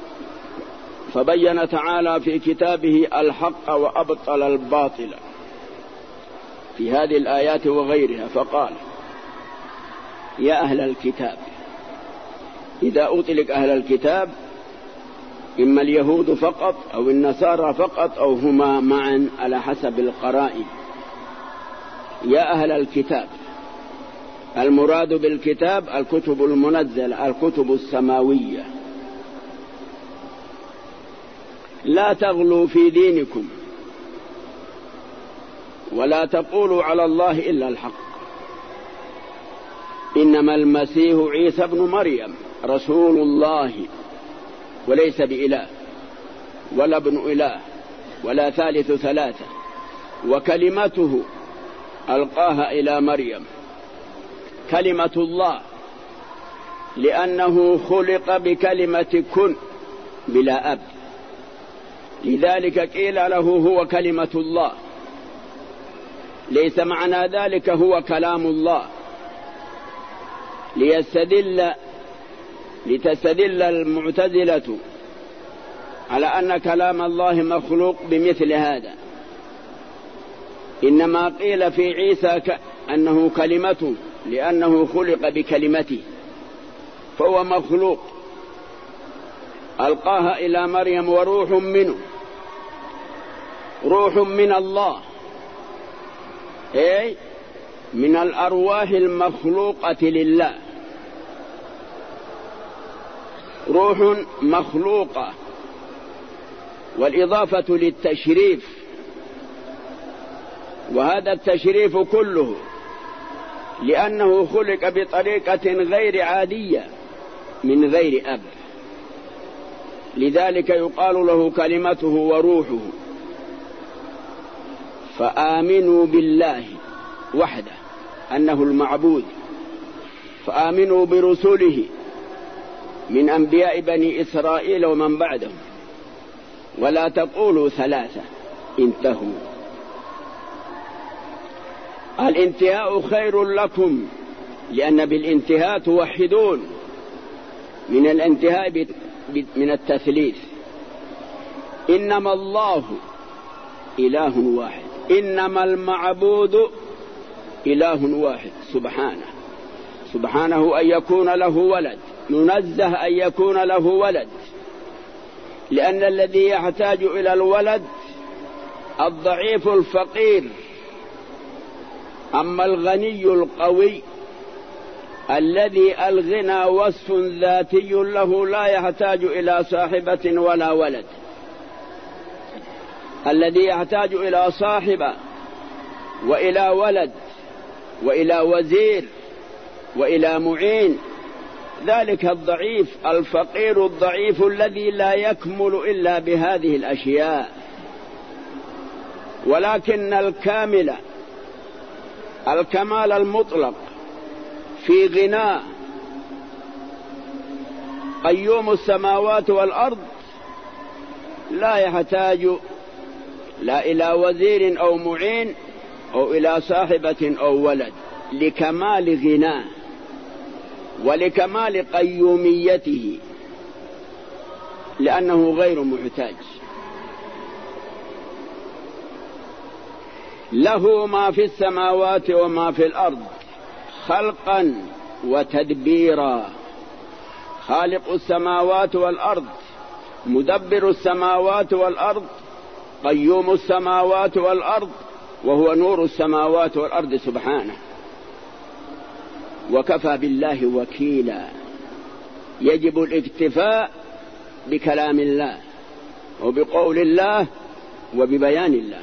فبين تعالى في كتابه الحق وأبطل الباطل في هذه الآيات وغيرها، فقال: يا أهل الكتاب. إذا أطلق أهل الكتاب إما اليهود فقط أو النصارى فقط أو هما معا على حسب القرائن. يا أهل الكتاب، المراد بالكتاب الكتب المنزلة، الكتب السماوية. لا تغلوا في دينكم ولا تقولوا على الله إلا الحق، إنما المسيح عيسى ابن مريم رسول الله وليس بإله ولا ابن إله ولا ثالث 3، وكلمته ألقاها إلى مريم. كلمة الله لأنه خلق بكلمة كن بلا أب، لذلك قيل له هو كلمة الله ليس معنى ذلك هو كلام الله، لتستدل المعتزلة على أن كلام الله مخلوق بمثل هذا. إنما قيل في عيسى أنه كلمة لأنه خلق بكلمته، فهو مخلوق ألقاها إلى مريم وروح منه، روح من الله، أي من الأرواح المخلوقة لله، روح مخلوقة، والإضافة للتشريف، وهذا التشريف كله لأنه خلق بطريقة غير عادية من غير أب، لذلك يقال له كلمته وروحه. فآمنوا بالله وحده أنه المعبود، فآمنوا برسله من أنبياء بني إسرائيل ومن بعدهم، ولا تقولوا ثلاثة انتهوا. الانتهاء خير لكم، لأن بالانتهاء توحدون، من الانتهاء من التثليث. إنما الله إله واحد، إنما المعبود إله واحد سبحانه أن يكون له ولد، منزه أن يكون له ولد، لأن الذي يحتاج إلى الولد الضعيف الفقير، أما الغني القوي الذي الغنى وصف ذاتي له لا يحتاج إلى صاحبة ولا ولد. الذي يحتاج إلى صاحبة وإلى ولد وإلى وزير وإلى معين، ذلك الضعيف الفقير الضعيف الذي لا يكمل إلا بهذه الأشياء. ولكن الكمال المطلق في غنى قيوم السماوات والأرض لا يحتاج لا إلى وزير أو معين أو إلى صاحبة أو ولد، لكمال غناه ولكمال قيوميته، لأنه غير محتاج. له ما في السماوات وما في الأرض خلقا وتدبيرا، خالق السماوات والأرض، مدبر السماوات والأرض، قيوم السماوات والأرض، وهو نور السماوات والأرض سبحانه. وكفى بالله وكيلا، يجب الاكتفاء بكلام الله وبقول الله وببيان الله.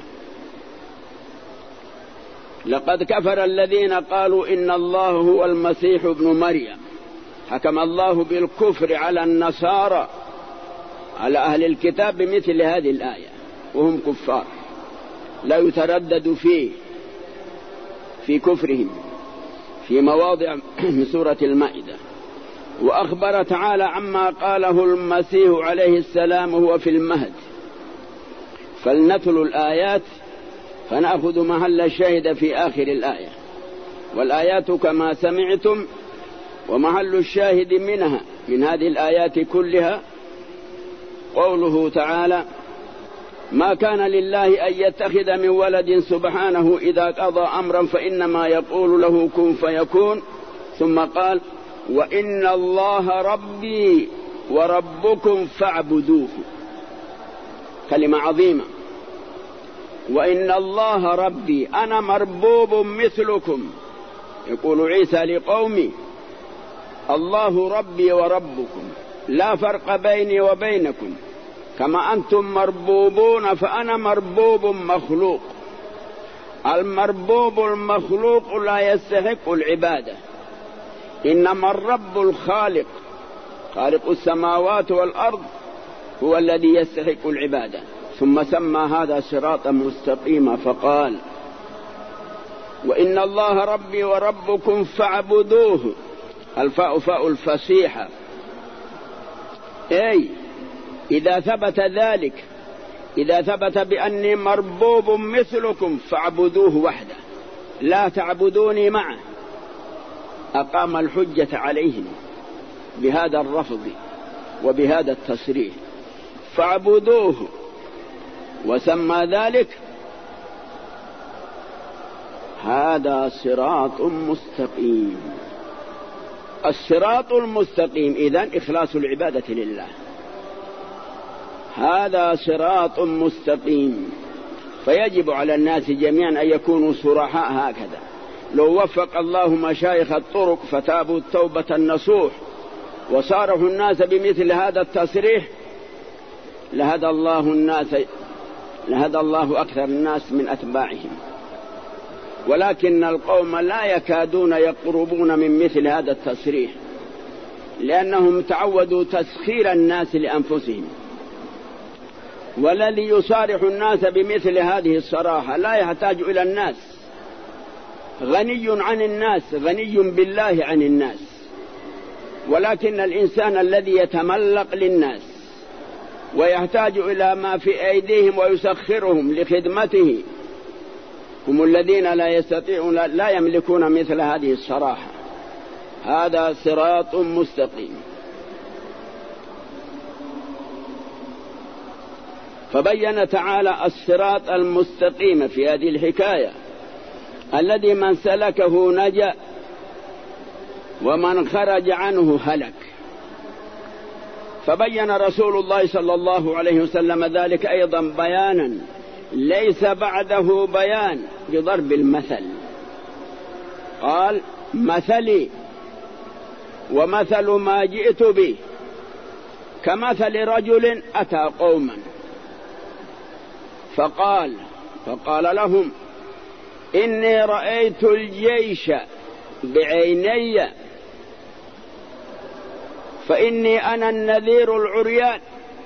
لقد كفر الذين قالوا إن الله هو المسيح ابن مريم، حكم الله بالكفر على النصارى على أهل الكتاب بمثل هذه الآية، وهم كفار لا يتردد في كفرهم في مواضع من سورة المائدة. وأخبر تعالى عما قاله المسيح عليه السلام وهو في المهد. فلنتل الآيات فنأخذ محل الشاهد في آخر الآية، والآيات كما سمعتم، ومحل الشاهد منها من هذه الآيات كلها قوله تعالى: ما كان لله أن يتخذ من ولد سبحانه إذا قضى أمرا فإنما يقول له كن فيكون. ثم قال: وإن الله ربي وربكم فاعبدوه. كلمة عظيمة. وإن الله ربي، أنا مربوب مثلكم، يقول عيسى لقومي: الله ربي وربكم، لا فرق بيني وبينكم، كما أنتم مربوبون فأنا مربوب مخلوق. المربوب المخلوق لا يستحق العبادة، إنما الرب الخالق خالق السماوات والأرض هو الذي يستحق العبادة. ثم سمى هذا صراطا مستقيما فقال: وإن الله ربي وربكم فاعبدوه. الفاء فاء الفصيحة، أي إذا ثبت ذلك، إذا ثبت بأني مربوب مثلكم فاعبدوه وحده، لا تعبدوني معه أقام الحجة عليهم بهذا الرفض وبهذا التصريح، فاعبدوه وسمى ذلك. هذا صراط مستقيم. الصراط المستقيم إذن إخلاص العبادة لله، هذا صراط مستقيم. فيجب على الناس جميعا أن يكونوا صرحاء هكذا. لو وفق الله مشايخ الطرق فتابوا التوبة النصوح وصارحوا الناس بمثل هذا التصريح لهدى الله أكثر الناس من أتباعهم، ولكن القوم لا يكادون يقربون من مثل هذا التصريح، لأنهم تعودوا تسخير الناس لأنفسهم. والذي يصارح الناس بمثل هذه الصراحة لا يحتاج إلى الناس، غني عن الناس، غني بالله عن الناس. ولكن الإنسان الذي يتملق للناس ويحتاج إلى ما في أيديهم ويسخرهم لخدمته هم الذين لا يستطيعون، لا يملكون مثل هذه الصراحة. هذا صراط مستقيم. فبين تعالى الصراط المستقيم في هذه الحكاية، الذي من سلكه نجا ومن خرج عنه هلك. فبين رسول الله صلى الله عليه وسلم ذلك أيضا بيانا ليس بعده بيان بضرب المثل. قال: مثلي ومثل ما جئت به كمثل رجل أتى قوما فقال لهم: إني رأيت الجيش بعيني فإني أنا النذير العريان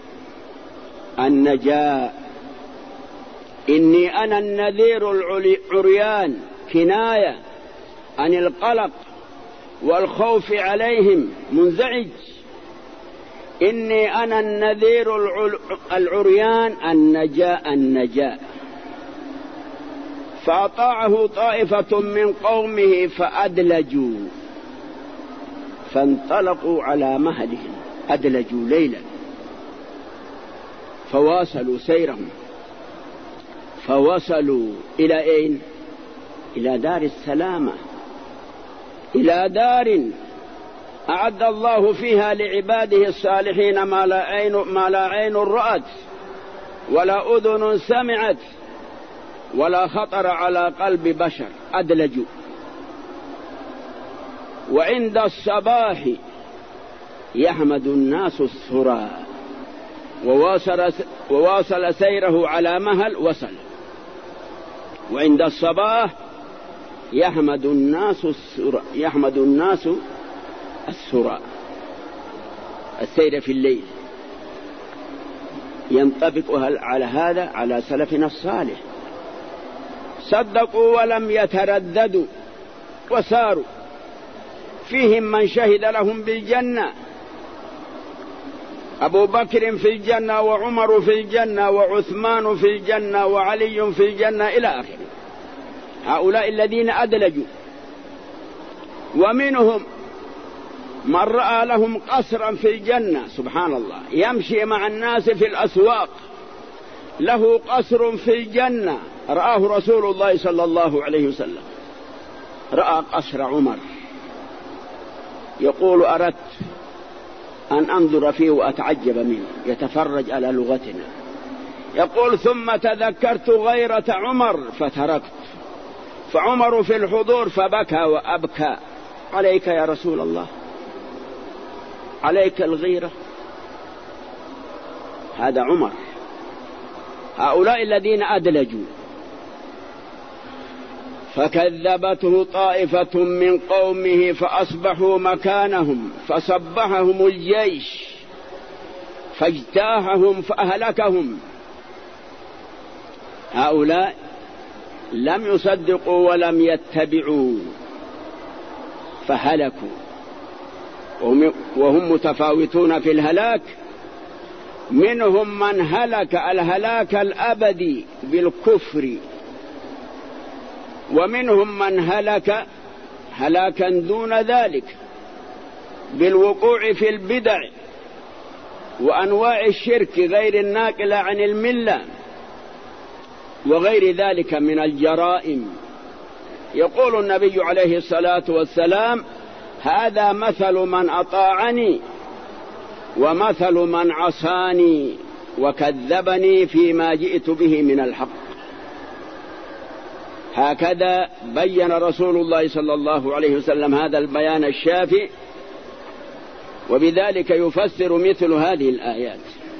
النجاء. إني أنا النذير العريان كناية عن القلق والخوف عليهم، منزعج. إني أنا النذير العريان النجاء. فأطاعه طائفة من قومه فأدلجوا فانطلقوا على مهلهم، أدلجوا ليلا فواصلوا سيرهم، فوصلوا إلى أين؟ إلى دار السلامة، إلى دار أعد الله فيها لعباده الصالحين ما لا عين رأت ولا أذن سمعت ولا خطر على قلب بشر. أدلجوا. وعند الصباح يحمد الناس الثرى، وواصل سيره على مهل وصل. وعند الصباح يحمد الناس الثرى، السير في الليل. ينطبق على هذا على سلفنا الصالح، صدقوا ولم يترددوا وساروا. فيهم من شهد لهم بالجنة، أبو بكر في الجنة وعمر في الجنة وعثمان في الجنة وعلي في الجنة إلى آخره. هؤلاء الذين أدلجوا. ومنهم من رأى لهم قصرا في الجنة، سبحان الله، يمشي مع الناس في الأسواق، له قصر في الجنة رآه رسول الله صلى الله عليه وسلم. رأى قصر عمر، يقول: أردت أن أنظر فيه وأتعجب منه، يتفرج على لغتنا. يقول: ثم تذكرت غيرة عمر فتركت، فعمر في الحضور فبكى وأبكى: عليك يا رسول الله، عليك الغيرة. هذا عمر. هؤلاء الذين أدلجوا. فكذبته طائفة من قومه فأصبحوا مكانهم فصبحهم الجيش فاجتاحهم فأهلكهم. هؤلاء لم يصدقوا ولم يتبعوا فهلكوا، وهم متفاوتون في الهلاك. منهم من هلك الهلاك الأبدي بالكفر ومنهم من هلك هلاكا دون ذلك بالوقوع في البدع وأنواع الشرك غير الناقلة عن الملة وغير ذلك من الجرائم. يقول النبي عليه الصلاة والسلام: هذا مثل من أطاعني ومثل من عصاني وكذبني فيما جئت به من الحق. هكذا بين رسول الله صلى الله عليه وسلم هذا البيان الشافي، وبذلك يفسر مثل هذه الآيات.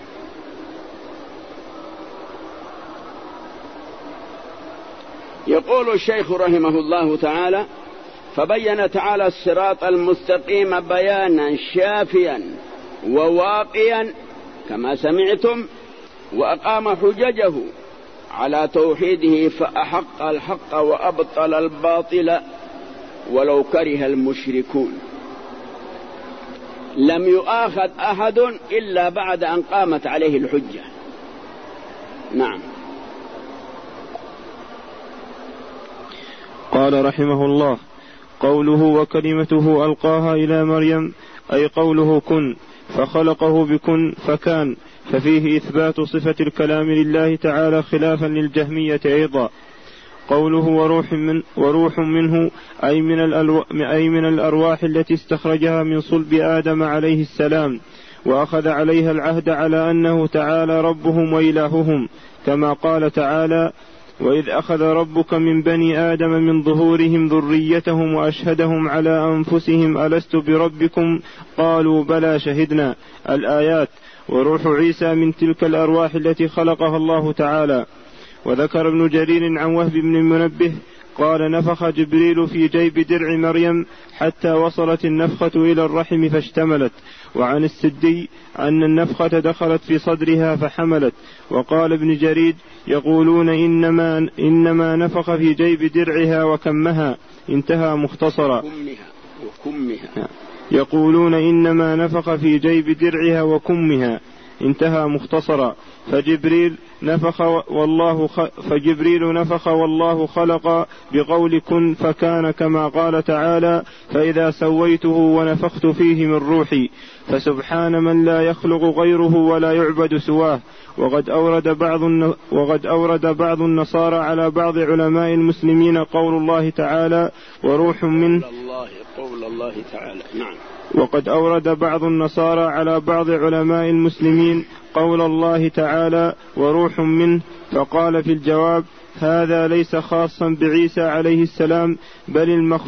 يقول الشيخ رحمه الله تعالى: فبين تعالى الصراط المستقيم بيانا شافيا وواقيا كما سمعتم، وأقام حججه على توحيده فأحق الحق وأبطل الباطل ولو كره المشركون. لم يؤاخذ أحد إلا بعد أن قامت عليه الحجة. نعم. قال رحمه الله: قوله وكلمته ألقاها إلى مريم أي قوله كن، فخلقه بكن فكان، ففيه إثبات صفة الكلام لله تعالى خلافا للجهمية أيضا. قوله وروح منه أي من الأرواح التي استخرجها من صلب آدم عليه السلام، وأخذ عليها العهد على أنه تعالى ربهم وإلههم، كما قال تعالى: وإذ أخذ ربك من بني آدم من ظهورهم ذريتهم وأشهدهم على أنفسهم ألست بربكم قالوا بلى شهدنا. الآيات. وروح عيسى من تلك الأرواح التي خلقها الله تعالى. وذكر ابن جرير عن وهب بن المنبه قال: نفخ جبريل في جيب درع مريم حتى وصلت النفخة إلى الرحم فاشتملت. وعن السدي أن النفخة دخلت في صدرها فحملت. وقال ابن جرير: يقولون إنما نفخ في جيب درعها وكمها. انتهى مختصرا. يقولون إنما نفخ في جيب درعها وكمها. انتهى مختصرا. فجبريل نفخ والله خلق بقول كن فكان، كما قال تعالى: فإذا سويته ونفخت فيه من روحي. فسبحان من لا يخلق غيره ولا يعبد سواه. وقد أورد بعض النصارى على بعض علماء المسلمين قول الله تعالى وروح منه. قول الله تعالى. نعم. وقد أورد بعض النصارى على بعض علماء المسلمين قول الله تعالى وروح منه، فقال في الجواب: هذا ليس خاصا بعيسى عليه السلام، بل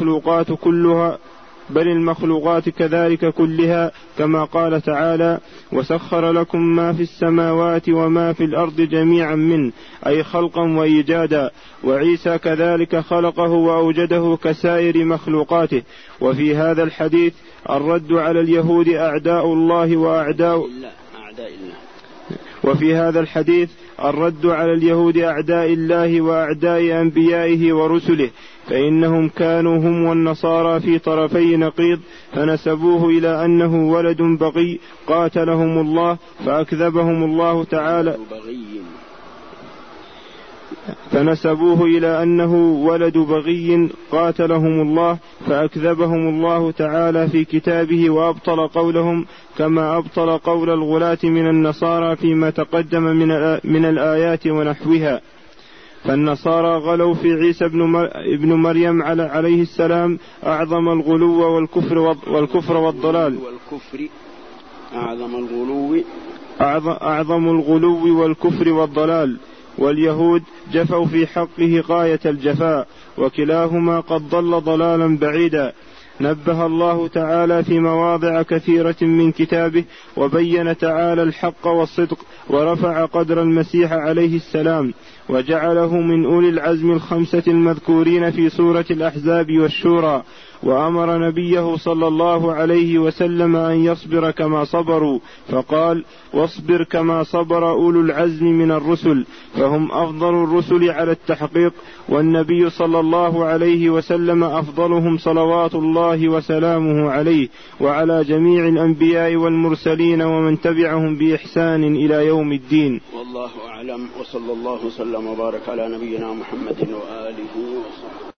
المخلوقات كذلك كلها، كما قال تعالى: وسخر لكم ما في السماوات وما في الأرض جميعا منه، أي خلقا وإيجادا. وعيسى كذلك خلقه وأوجده كسائر مخلوقاته. وفي هذا الحديث الرد على اليهود أعداء الله وأعداء الله وأعداء أنبيائه ورسله، فإنهم كانوا هم والنصارى في طرفي نقيض، فنسبوه إلى أنه ولد بغي قاتلهم الله فأكذبهم الله تعالى في كتابه وأبطل قولهم، كما أبطل قول الغلاة من النصارى فيما تقدم من الآيات ونحوها. فالنصارى غلوا في عيسى ابن مريم عليه السلام أعظم الغلو والكفر والضلال. أعظم الغلو والكفر والضلال. واليهود جفوا في حقه غاية الجفاء، وكلاهما قد ضل ضلالا بعيدا. نبه الله تعالى في مواضع كثيرة من كتابه، وبين تعالى الحق والصدق، ورفع قدر المسيح عليه السلام، وجعله من أولي العزم الخمسة المذكورين في سورة الأحزاب والشورى. وأمر نبيه صلى الله عليه وسلم أن يصبر كما صبروا، فقال: واصبر كما صبر أولو العزم من الرسل، فهم أفضل الرسل على التحقيق، والنبي صلى الله عليه وسلم أفضلهم صلوات الله وسلامه عليه وعلى جميع الأنبياء والمرسلين ومن تبعهم بإحسان إلى يوم الدين. والله أعلم، وصلى الله وسلم وبارك على نبينا محمد وآله وصحبه.